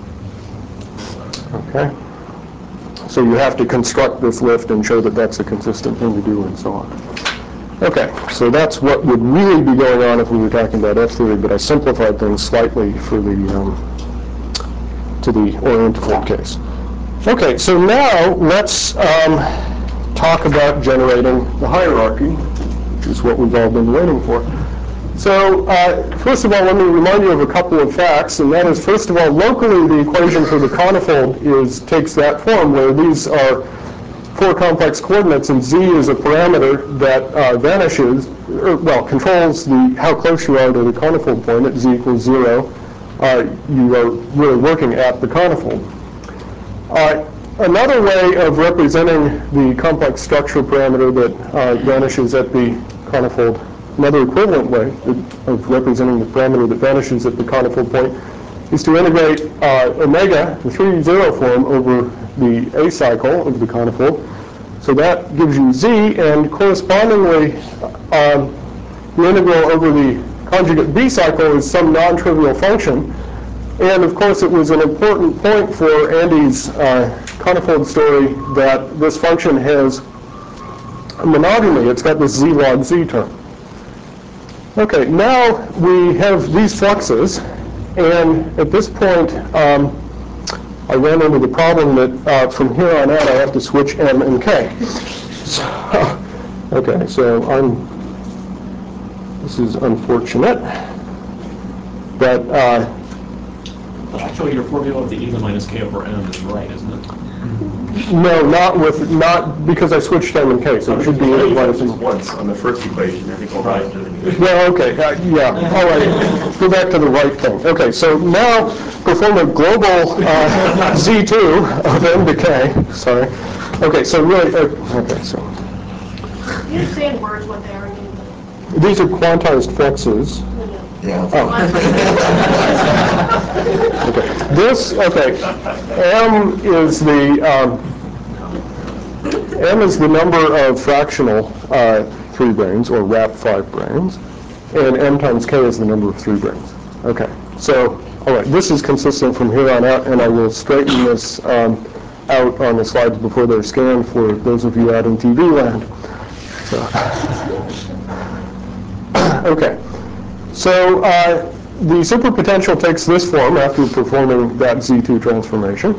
Okay? So you have to construct this lift and show that that's a consistent thing to do and so on. Okay, so that's what would really be going on if we were talking about F theory, but I simplified things slightly for the um, to the orientable case. Okay, so now let's um, talk about generating the hierarchy, which is what we've all been waiting for. So uh, first of all, let me remind you of a couple of facts, and that is, first of all, locally the equation for the conifold is takes that form where these are four complex coordinates, and z is a parameter that uh, vanishes, or, well, controls the how close you are to the conifold point at z equals zero. Uh, you are really working at the conifold. Uh, another way of representing the complex structure parameter that uh, vanishes at the conifold, another equivalent way of representing the parameter that vanishes at the conifold point, is to integrate uh, omega, the three zero form, over the A cycle of the conifold. So that gives you z, and correspondingly, uh, the integral over the conjugate B cycle is some non-trivial function. And of course, it was an important point for Andy's uh, conifold story that this function has a monogamy. It's got this z log z term. Okay, now we have these fluxes, and at this point, um, I ran into the problem that uh, from here on out I have to switch M and K. So, okay, so I'm, this is unfortunate, but uh, But actually, your formula of the eta minus k over m is right, isn't it? no, not with, not because I switched M and K, so it should be Only minus once on the first equation, I think I'll rise to the Well, okay, uh, yeah, all right, go back to the right thing. Okay, so now perform a global uh, Z two of M to K, sorry. Okay, so really, uh, okay, so. You say in words what they are mean. These are quantized fluxes. Yeah. Oh. Okay, this, okay, M is the, um, M is the number of fractional uh, three branes, or wrap five branes, and M times K is the number of three branes. Okay, so, all right, this is consistent from here on out, and I will straighten this um, out on the slides before they're scanned for those of you out in T V land. So. Okay, so uh, the superpotential takes this form after performing that Z two transformation.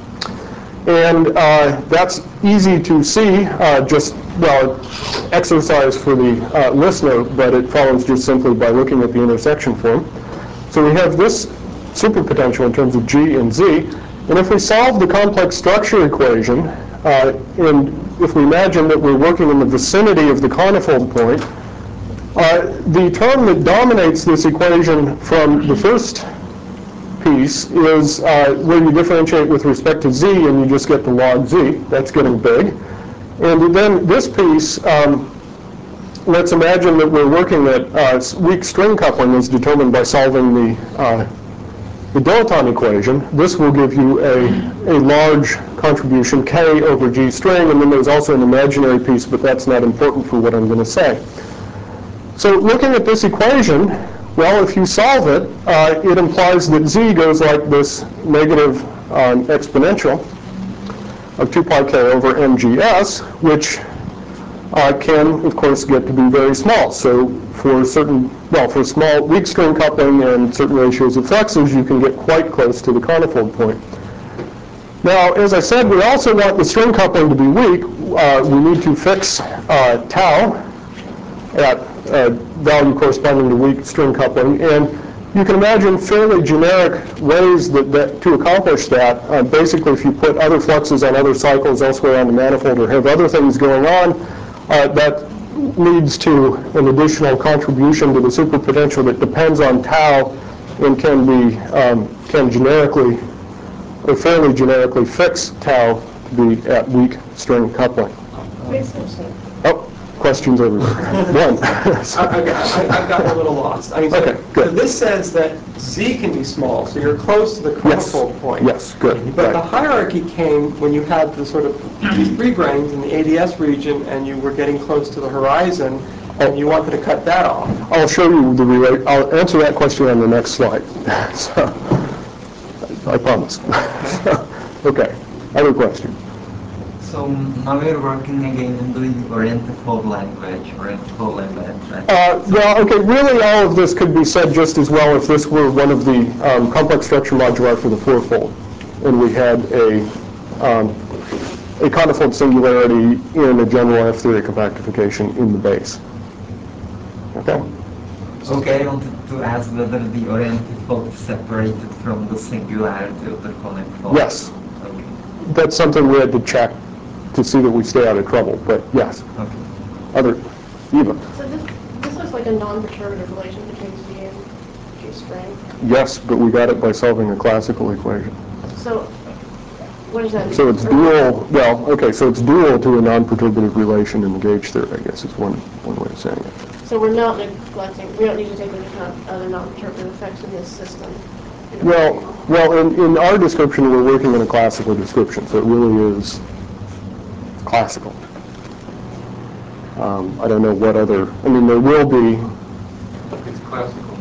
And uh, that's easy to see, uh, just, well, exercise for the uh, listener, but it follows just simply by looking at the intersection form. So we have this superpotential in terms of G and Z, and if we solve the complex structure equation, uh, and if we imagine that we're working in the vicinity of the conifold point, uh, the term that dominates this equation from the first piece is uh, where you differentiate with respect to Z and you just get the log Z. That's getting big. And then this piece, um, let's imagine that we're working at uh, weak string coupling is determined by solving the, uh, the dilaton equation. This will give you a, a large contribution K over G string, and then there's also an imaginary piece, but that's not important for what I'm going to say. So looking at this equation, well, if you solve it, uh, it implies that Z goes like this negative um, exponential of two pi k over M G S, which uh, can, of course, get to be very small. So for certain, well, for small weak string coupling and certain ratios of fluxes, you can get quite close to the conifold point. Now, as I said, we also want the string coupling to be weak. Uh, we need to fix uh, tau at a value corresponding to weak string coupling. And you can imagine fairly generic ways that, that to accomplish that. Uh, basically, if you put other fluxes on other cycles elsewhere on the manifold or have other things going on, uh, that leads to an additional contribution to the superpotential that depends on tau and can be, um, can generically, or fairly generically fix tau to be at weak string coupling. Oh. Questions everywhere. One. I, I, I, I've gotten a little lost. I mean, so, Okay, good. so this says that Z can be small, so you're close to the conifold Yes. point. Yes, good. But right. the hierarchy came when you had the sort of three branes in the A D S region and you were getting close to the horizon and you wanted to cut that off. I'll show you the relate. I'll answer that question on the next slide. So, I promise. Okay. Other question? So now we're working again in the oriented fold language, oriented fold language. Right? Uh, well, okay, really all of this could be said just as well if this were one of the um, complex structure moduli for the fourfold, and we had a, um, a conifold singularity in a general F-theory compactification in the base. Okay? Okay, I wanted to ask whether the oriented fold is separated from the singularity of the conic fold. Yes. Okay. That's something we had to check to see that we stay out of trouble, but yes. Okay. Other, Eva? So this, this looks like a non-perturbative relation between Z and G string. Yes, but we got it by solving a classical equation. So what does that mean? So it's dual, well, okay, so it's dual to a non-perturbative relation in the gauge theory, I guess is one, one way of saying it. So we're not neglecting, we don't need to take into account other non-perturbative effects in this system. Well, well, in, in our description, we're working in a classical description, so it really is classical. Um, I don't know what other, I mean, there will be. It's classical.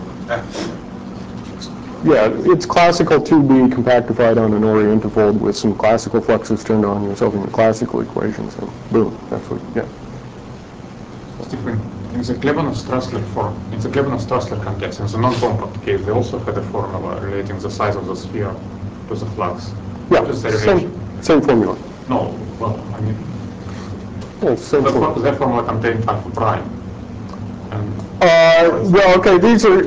Yeah, it's classical to be compactified on an orientifold with some classical fluxes turned on, you're solving the classical equations, and boom, that's what, yeah. Just if we In the Klebanov-Strassler form, in the Klebanov-Strassler context, in the non-compact case, they also had a formula relating the size of the sphere to the flux. Yeah, What is the same, relation? same formula. No, well, I mean, Yeah, same the, formula. for, the formula contained alpha prime. And Uh, well, okay, these are,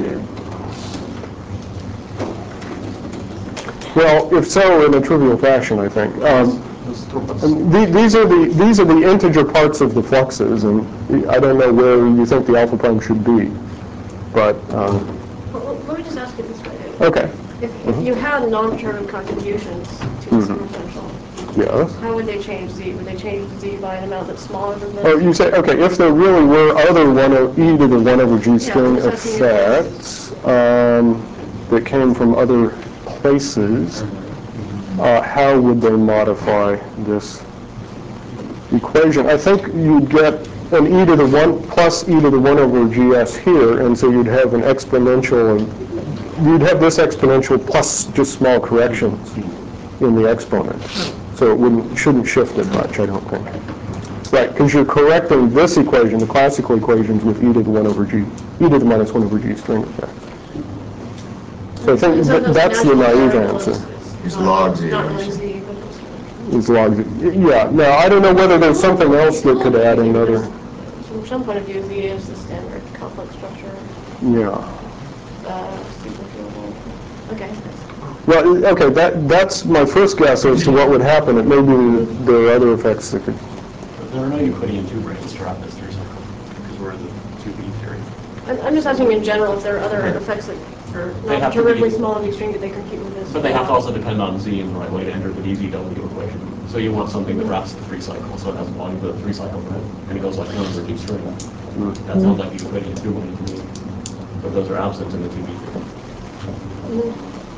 well, if so, in a trivial fashion, I think. Um, and the, these are the these are the integer parts of the fluxes, and I don't know where you think the alpha prime should be, but. Um, Well, let me just ask it this way. okay. If, if you had non-determined contributions to the Mhm. sum potential, Yes. how would they change Z? Would they change Z by an amount that's smaller than this? Oh, you say, okay, if there really were other one o, e to the one over g string Yeah, I'm just asking effects um, that came from other places, uh, how would they modify this equation? I think you'd get an e to the one plus e to the one over gs here, and so you'd have an exponential, and you'd have this exponential plus just small corrections in the exponent. So it wouldn't, shouldn't shift it much, I don't think. Right, because you're correcting this equation, the classical equations, with e to the one over g, e to the minus one over g string effect. So I think So that, those that's the natural naive variables answer. It's not- log Z, Not right? really Z, but it's. Is log z. Yeah, now I don't know whether there's something else that could add another. From some point of view, Z is the standard complex structure. Yeah. Uh, super fuel. Okay. Well, okay, that that's my first guess as to what would happen. It may be that there are other effects that could. There are no Euclidean two branes throughout this three cycle because we're in the two B theory. I'm, I'm just asking in general if there are other effects that are They have not to terribly be- small in the string that they compute with this. But they have to also depend on Z in the right way to enter the d v w equation. So you want something that wraps the three cycle, so it has a volume of the three cycle grid, and it goes like one over two string. That sounds like a Euclidean two brane to me. But those are absent in the two B theory.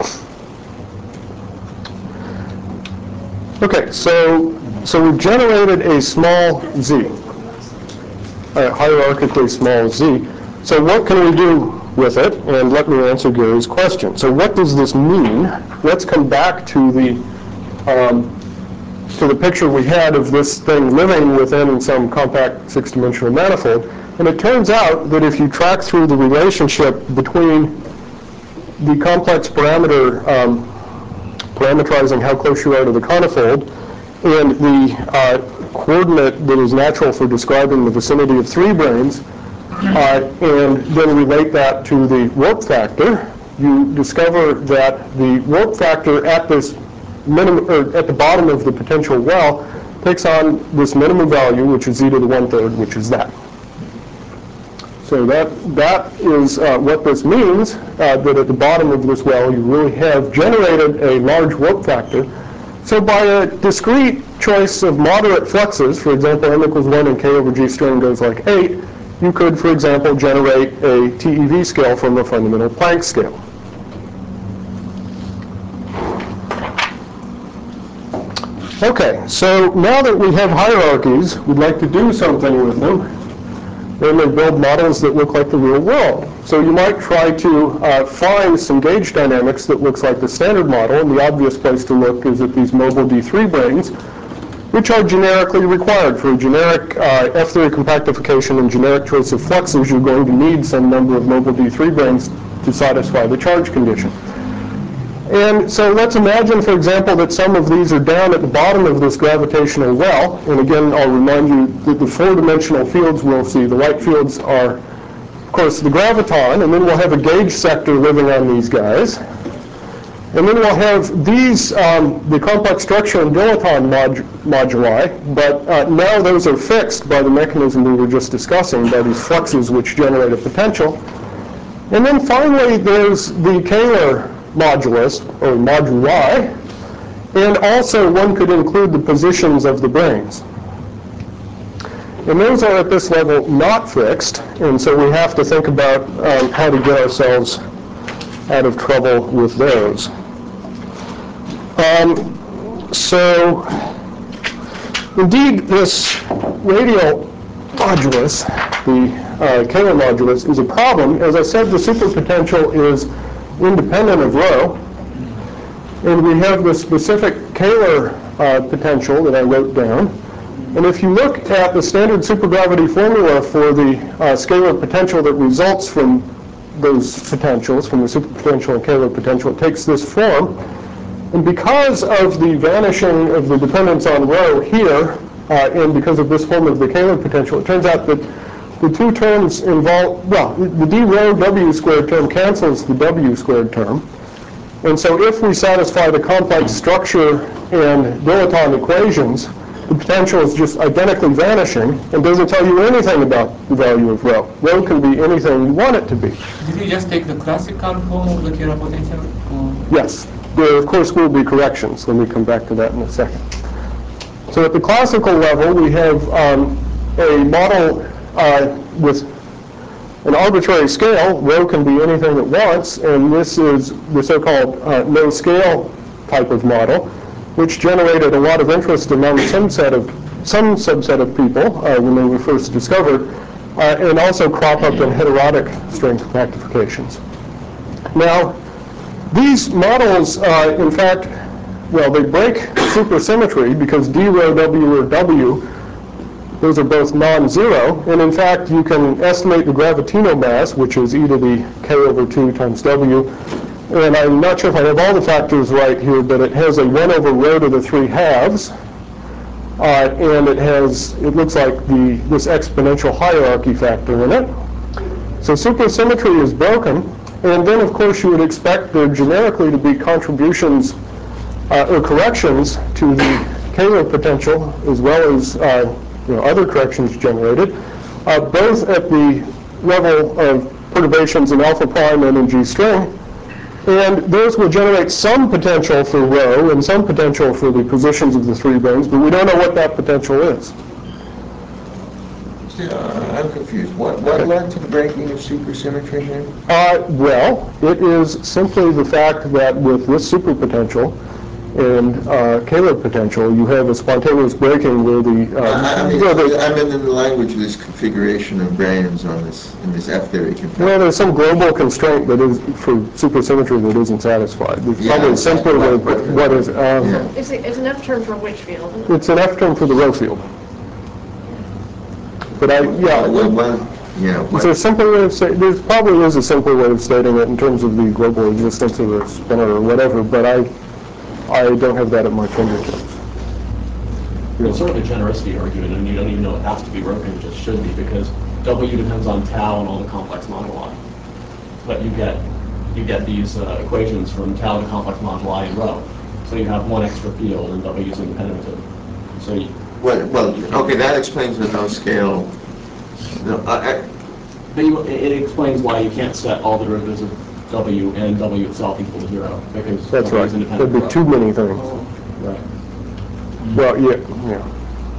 Okay, so so we've generated a small z, a hierarchically small z. So what can we do with it? And let me answer Gary's question. So what does this mean? Let's come back to the um, to the picture we had of this thing living within some compact six-dimensional manifold. And it turns out that if you track through the relationship between the complex parameter um, parametrizing how close you are to the conifold, and the uh, coordinate that is natural for describing the vicinity of three branes, uh, and then relate that to the warp factor, you discover that the warp factor at this minimum, or at the bottom of the potential well, takes on this minimum value, which is z to the one-third, which is that. So that that is uh, what this means, uh, that at the bottom of this well you really have generated a large warp factor. So by a discrete choice of moderate fluxes, for example, m equals one and k over g string goes like eight, you could, for example, generate a T E V scale from a fundamental Planck scale. Okay, so now that we have hierarchies, we'd like to do something with them. Namely, build models that look like the real world. So you might try to uh, find some gauge dynamics that looks like the standard model, and the obvious place to look is at these mobile D three branes, which are generically required. For a generic uh, F theory compactification and generic choice of fluxes, you're going to need some number of mobile D three branes to satisfy the charge condition. And so let's imagine, for example, that some of these are down at the bottom of this gravitational well. And again, I'll remind you that the four-dimensional fields we'll see, the white fields are, of course, the graviton, and then we'll have a gauge sector living on these guys. And then we'll have these, um, the complex structure and dilaton mod moduli, but uh, now those are fixed by the mechanism we were just discussing, by these fluxes which generate a potential. And then finally, there's the Kähler modulus, or moduli, and also one could include the positions of the branes. And those are at this level not fixed, and so we have to think about um, how to get ourselves out of trouble with those. Um, so, indeed, this radial modulus, the uh, Kähler modulus, is a problem. As I said, the superpotential is independent of rho, and we have the specific Kähler uh, potential that I wrote down, And if you look at the standard supergravity formula for the uh, scalar potential that results from those potentials, from the superpotential and Kähler potential, it takes this form. And because of the vanishing of the dependence on rho here, uh, and because of this form of the Kähler potential, it turns out that the two terms involve, well, the d rho w squared term cancels the w squared term. And so if we satisfy the complex structure and dilaton equations, the potential is just identically vanishing and doesn't tell you anything about the value of rho. Rho can be anything you want it to be. Did you just take the classical form of the Kähler potential? Or? Yes. There, of course, will be corrections. Let me come back to that in a second. So at the classical level, we have um, a model uh, with an arbitrary scale. Rho can be anything it wants, and this is the so-called uh, no-scale type of model, which generated a lot of interest among some set of some subset of people uh, when they were first discovered, uh, and also crop up in heterotic string compactifications. Now, these models, uh, in fact, well, they break supersymmetry because d rho w or w, those are both non-zero, and in fact, you can estimate the gravitino mass, which is e to the k over two times w, and I'm not sure if I have all the factors right here, but it has a one over rho to the three halves, uh, and it has, it looks like the this exponential hierarchy factor in it. So supersymmetry is broken. And then, of course, you would expect there generically to be contributions uh, or corrections to the Kähler potential, as well as uh, you know, other corrections generated, uh, both at the level of perturbations in alpha prime and in G string. And those will generate some potential for rho and some potential for the positions of the three branes, but we don't know what that potential is. Uh, I'm confused. What, what led to the breaking of supersymmetry here? Uh, well, it is simply the fact that with this superpotential and uh, Kähler potential, you have a spontaneous breaking where the... Uh, I, I mean, where the I mean in the language of this configuration of branes on this, in this F-theory configuration. well, there's some global constraint that is for supersymmetry that isn't satisfied. There's Yeah, probably a simpler way of put what is... Um, yeah. It's, a, it's an F term for which field? It's an F term for the rho field. But I, yeah... Well, well, yeah, Is there a simpler way of saying, there probably is a simpler way of stating it in terms of the global existence of the spinner or whatever, but I, I don't have that at my fingertips. It's sort of a generosity argument, and you don't even know it has to be broken, it just should be, because W depends on tau and all the complex moduli. But you get, you get these uh, equations from tau to complex moduli and rho. So you have one extra field, and W is independent of it. So you, well, well, okay, that explains the no scale. No, I, I, But you, it explains why you can't set all the derivatives of W and W itself equal to zero, because That's W right. is independent There'd be of too rho. many things. Right. Well, yeah, yeah.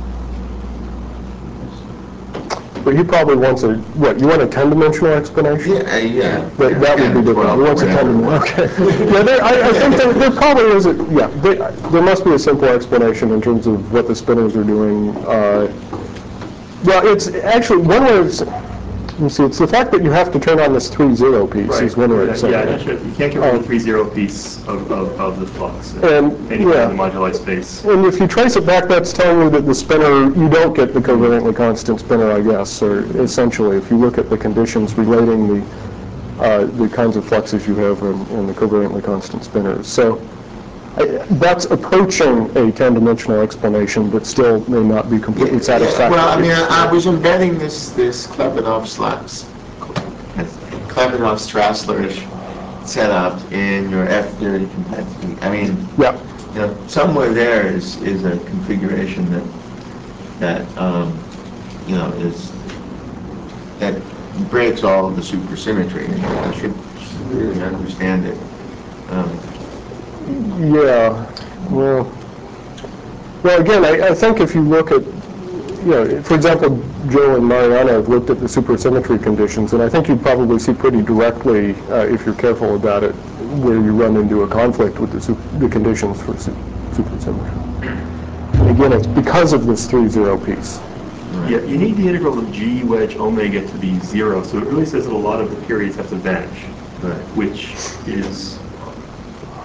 But he probably wants a, what, you want a ten-dimensional explanation? yeah, yeah. That, yeah, that would be ten, different. twelve, He wants a whatever. ten-dimensional, okay. Yeah, there, I, I think there, there probably is a, yeah, there, there must be a simple explanation in terms of what the spinners are doing. Uh, well, it's actually, one way of, s- let me see, it's the fact that you have to turn on this three zero piece Right. is one way of saying Yeah, it. that's right. You can't get rid of the three zero piece of, of, of the flux. And, Anywhere yeah. in the moduli space. And if you trace it back, that's telling you that the spinner, you don't get the covariantly constant spinner, I guess, or essentially, if you look at the conditions relating the uh, the kinds of fluxes you have in, in the covariantly constant spinners. So I, that's approaching a ten-dimensional explanation, but still may not be completely Yeah, satisfactory. well, I mean, I, I was embedding this this Klebanov slaps Klebanov Strassler-ish setup in your F-theory complexity. I mean, yeah. you know, somewhere there is is a configuration that that um, you know is that breaks all of the supersymmetry. And I should really understand it. Um, Yeah. Well. Well, again, I, I think if you look at, you know, for example, Joe and Mariana have looked at the supersymmetry conditions, and I think you'd probably see pretty directly, uh, if you're careful about it, where you run into a conflict with the, su the conditions for su supersymmetry. And again, it's because of this three zero piece. Yeah, you need the integral of G wedge omega to be zero, so it really says that a lot of the periods have to vanish, right. which is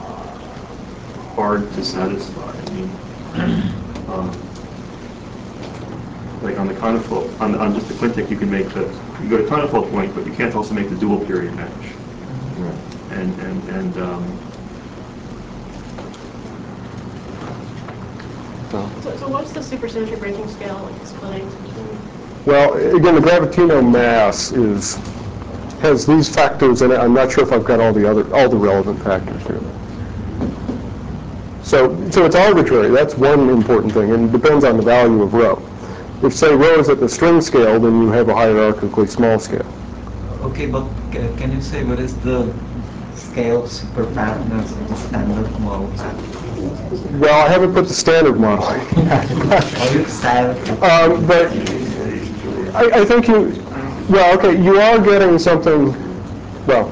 hard to satisfy. I mean, um, like on the conifold, on, on just the quintic, you can make the, you can go to conifold point, but you can't also make the dual period match. And, and, and, um, So, so what's the supersymmetry breaking scale, like the splitting? Well, again, the gravitino mass is, has these factors in it. I'm not sure if I've got all the other, all the relevant factors here. So, so it's arbitrary. That's one important thing, and it depends on the value of rho. If, say, rho is at the string scale, then you have a hierarchically small scale. Okay, but ca- can you say what is the scale of super patterns of the standard model? Well, I haven't put the standard model in. um, but I, I think you, well, okay, you are getting something, well,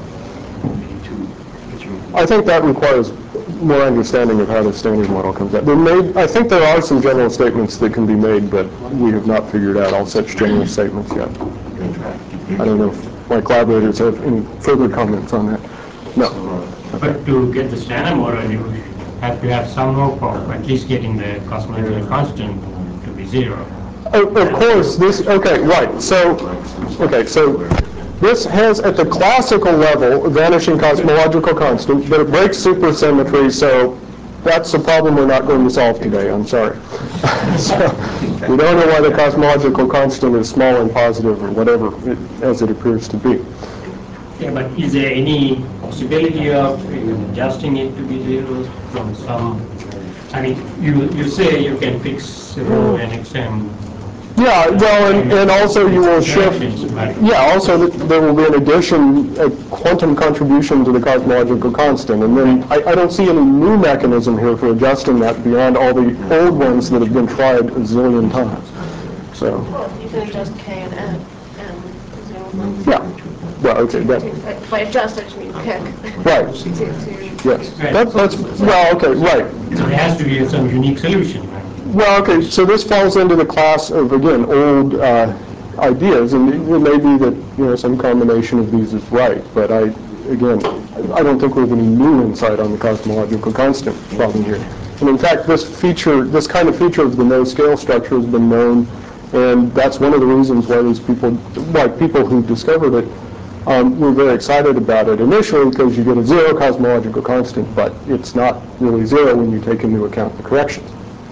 I think that requires more understanding of how the standard model comes out. There may, I think there are some general statements that can be made, but we have not figured out all such general statements yet. I don't know if my collaborators have any further comments on that. No. But to get the standard model, you have to have some hope of at least getting the cosmological constant to be zero. Of, of course, this, okay, right. So, okay, so this has at the classical level a vanishing cosmological constant, but it breaks supersymmetry, so that's a problem we're not going to solve today, I'm sorry. So, we don't know why the cosmological constant is small and positive or whatever it, as it appears to be. Yeah, but is there any possibility of uh, adjusting it to be zero from some, I mean, you, you say you can fix rho and X M. Yeah, well, and, and also you will shift, yeah, also th there will be an addition, a quantum contribution to the cosmological constant, and then I, I don't see any new mechanism here for adjusting that beyond all the old ones that have been tried a zillion times. So. Well, you can adjust K and N, and presumably. Yeah. Well, okay, that. To, by adjust, I just mean pick. Right. To, to, Yes. That, that's, well, okay, right. So there has to be some unique solution, right? Well, okay, so this falls into the class of, again, old uh, ideas, and it may be that, you know, some combination of these is right, but I, again, I don't think we have any new insight on the cosmological constant problem here. And in fact, this feature, this kind of feature of the no-scale structure has been known, and that's one of the reasons why these people, why people who discovered it um, were very excited about it initially, because you get a zero cosmological constant, but it's not really zero when you take into account the corrections.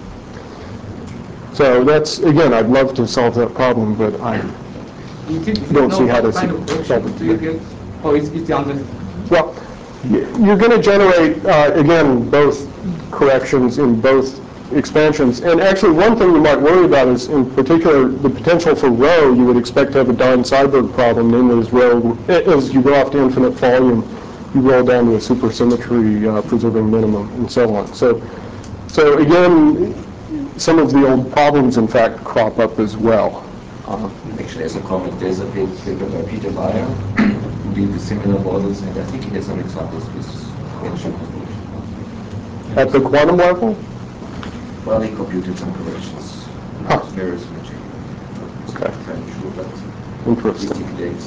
So that's, again, I'd love to solve that problem, but I don't see how to solve it. Do you get, oh, it's, it's the answer. Well, you're going to generate, uh, again, both corrections in both expansions. And actually, one thing you might worry about is, in particular, the potential for rho. You would expect to have a Dahn-Seiberg problem, namely as rho, as you go off to infinite volume, you roll down to a supersymmetry uh, preserving minimum, and so on. So, so again, some of the old problems, in fact, crop up as well. Uh, Actually, as a comment, there's a big paper by Peter Bayer who did the similar models, and I think he has some examples with vanishing cosmology. At the quantum level? Well, he computed some corrections. Huh. Very symmetry. Okay. I'm sure, but interesting.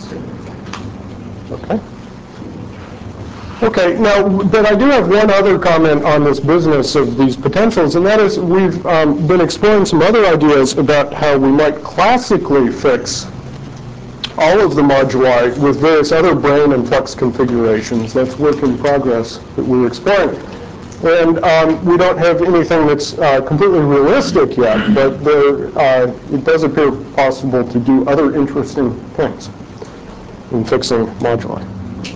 Uh, okay. Okay, now, but I do have one other comment on this business of these potentials, and that is we've um, been exploring some other ideas about how we might classically fix all of the moduli with various other brane and flux configurations. That's work in progress that we're exploring. And um, we don't have anything that's uh, completely realistic yet, but there, uh, it does appear possible to do other interesting things in fixing moduli.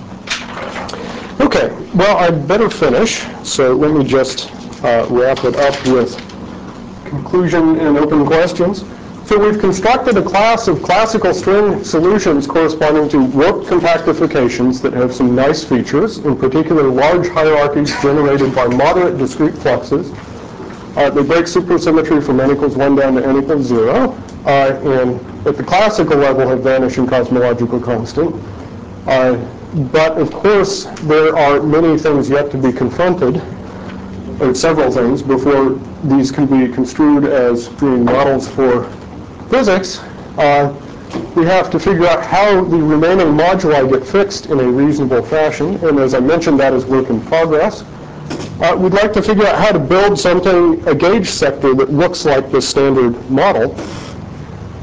Okay, well, I'd better finish, so let me just uh, wrap it up with conclusion and open questions. So we've constructed a class of classical string solutions corresponding to warp compactifications that have some nice features, in particular large hierarchies generated by moderate discrete fluxes. Uh, they break supersymmetry from n equals one down to n equals zero, uh, and at the classical level have vanishing cosmological constant. Uh, But, of course, there are many things yet to be confronted, or several things, before these can be construed as being models for physics. Uh, we have to figure out how the remaining moduli get fixed in a reasonable fashion, and as I mentioned, that is work in progress. Uh, we'd like to figure out how to build something, a gauge sector, that looks like the standard model.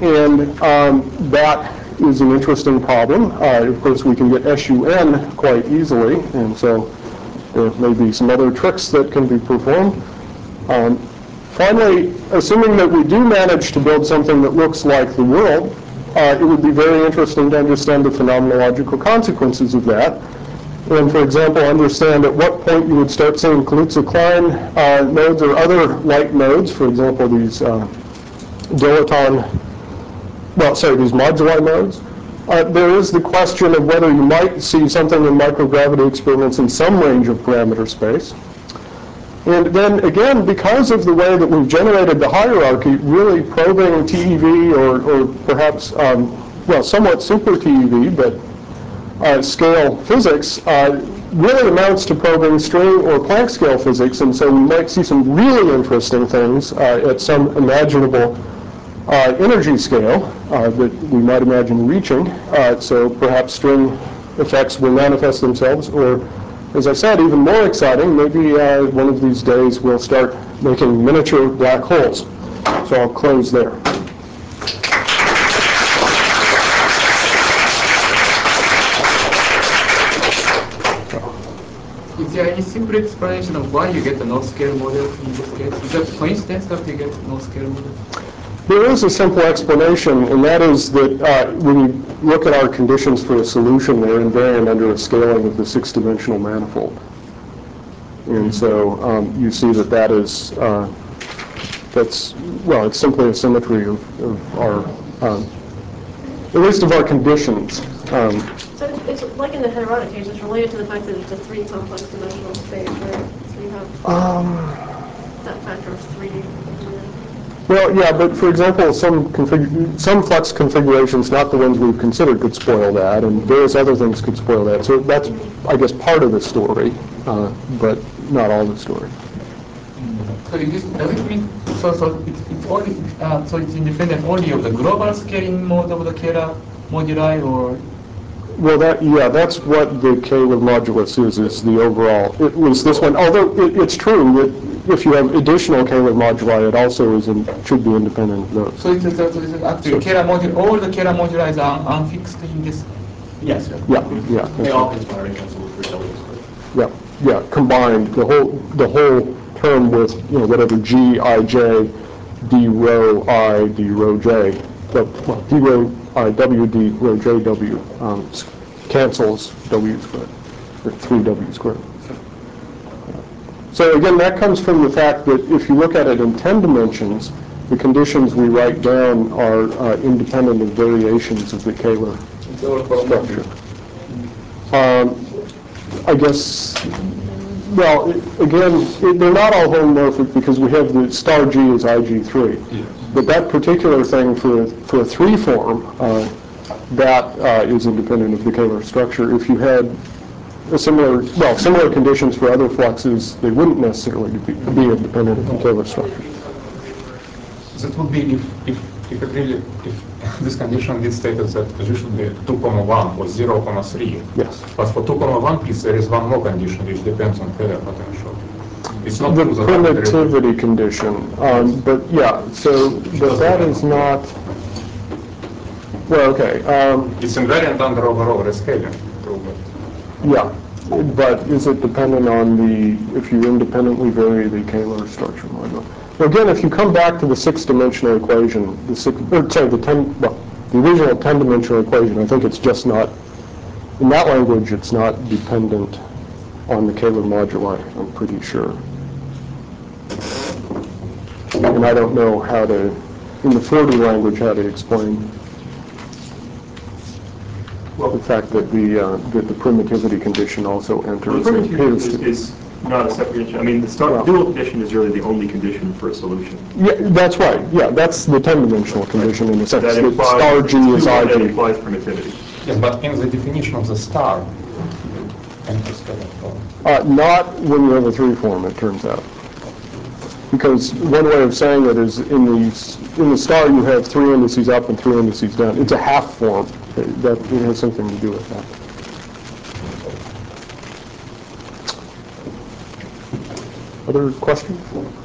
and um, that is an interesting problem. Uh, of course, we can get S U N quite easily, and so there may be some other tricks that can be performed. Um, finally, assuming that we do manage to build something that looks like the world, uh, it would be very interesting to understand the phenomenological consequences of that. And, for example, understand at what point you would start seeing Kaluza-Klein uh, nodes or other light nodes, for example, these uh, dilaton, well, sorry, these moduli nodes. Uh, there is the question of whether you might see something in microgravity experiments in some range of parameter space. And then, again, because of the way that we've generated the hierarchy, really probing T E V or, or perhaps, um, well, somewhat super T E V, but uh, scale physics, uh, really amounts to probing string or Planck scale physics, and so we might see some really interesting things uh, at some imaginable Uh, energy scale uh, that we might imagine reaching. Uh, so perhaps string effects will manifest themselves, or, as I said, even more exciting, maybe uh, one of these days we'll start making miniature black holes. So I'll close there. Is there any simple explanation of why you get the no-scale model in this case? Is that coincidence that you get no-scale model? There is a simple explanation, and that is that uh, when you look at our conditions for a solution, they're invariant under a scaling of the six-dimensional manifold. And so um, you see that that is, uh, that's, well, it's simply a symmetry of, of our, um, at least of our conditions. Um, So it's, it's like in the heterotic case, it's related to the fact that it's a three complex dimensional space, right? So you have um, that factor of three. Well, yeah, but for example, some config some flux configurations, not the ones we've considered, could spoil that, and various other things could spoil that. So that's, I guess, part of the story, uh, but not all the story. So it is, does it mean, so, so it's, it's only, uh, so it's independent only of the global scaling mode of the Kähler moduli, or? Well, that, yeah, that's what the Kähler modulus is, is the overall. It was this one, although it, it's true that if you have additional Kähler moduli, it also is in, should be independent of those. So it's, so it's actually Kähler moduli, all the Kähler moduli is un, unfixed in this? Yes, sir. Yeah, yeah. They all conspire to cancel with W squared. Yeah, yeah, combined, the whole, the whole term with, you know, whatever G, I, J, D rho I, D rho J, well, D rho I, W, D rho J, W, um, cancels W squared, or three W squared. So again, that comes from the fact that if you look at it in ten dimensions, the conditions we write down are uh, independent of variations of the Kähler structure. Um, I guess, well, it, again, it, they're not all homomorphic because we have the star G is I G three. Yes. But that particular thing for, for a three form, uh, that uh, is independent of the Kähler structure. If you had a similar, well, similar conditions for other fluxes, they wouldn't necessarily be, be independent of the Kähler structure. That would be if, if, if it really, if this condition did state that G should be two comma one or zero comma three. Yes. But for two comma one piece, there is one more condition which depends on Kähler potential. It's not the true that permittivity condition, um, but yeah, so but that is not, well, okay. Um, it's invariant under overall rescaling. True, but yeah, but is it dependent on the, if you independently vary the Kähler structure module? Well, again, if you come back to the six-dimensional equation, the six, or sorry, the ten, well, the original ten-dimensional equation, I think it's just not, in that language, it's not dependent on the Kähler moduli, I'm pretty sure. And I don't know how to, in the four D language, how to explain well, the fact that the uh, that the permittivity condition also enters. Well, the permittivity is, is not a separate condition. I mean, the star well, dual condition is really the only condition for a solution. Yeah, that's right. Yeah, that's the ten-dimensional condition in the sense that, that implies, star G is I G. That implies permittivity. Yes, but in the definition of the star, uh, not when you have a three form, it turns out. Because one way of saying it is in the in the star you have three indices up and three indices down. It's a half form. That it has something to do with that. Other questions?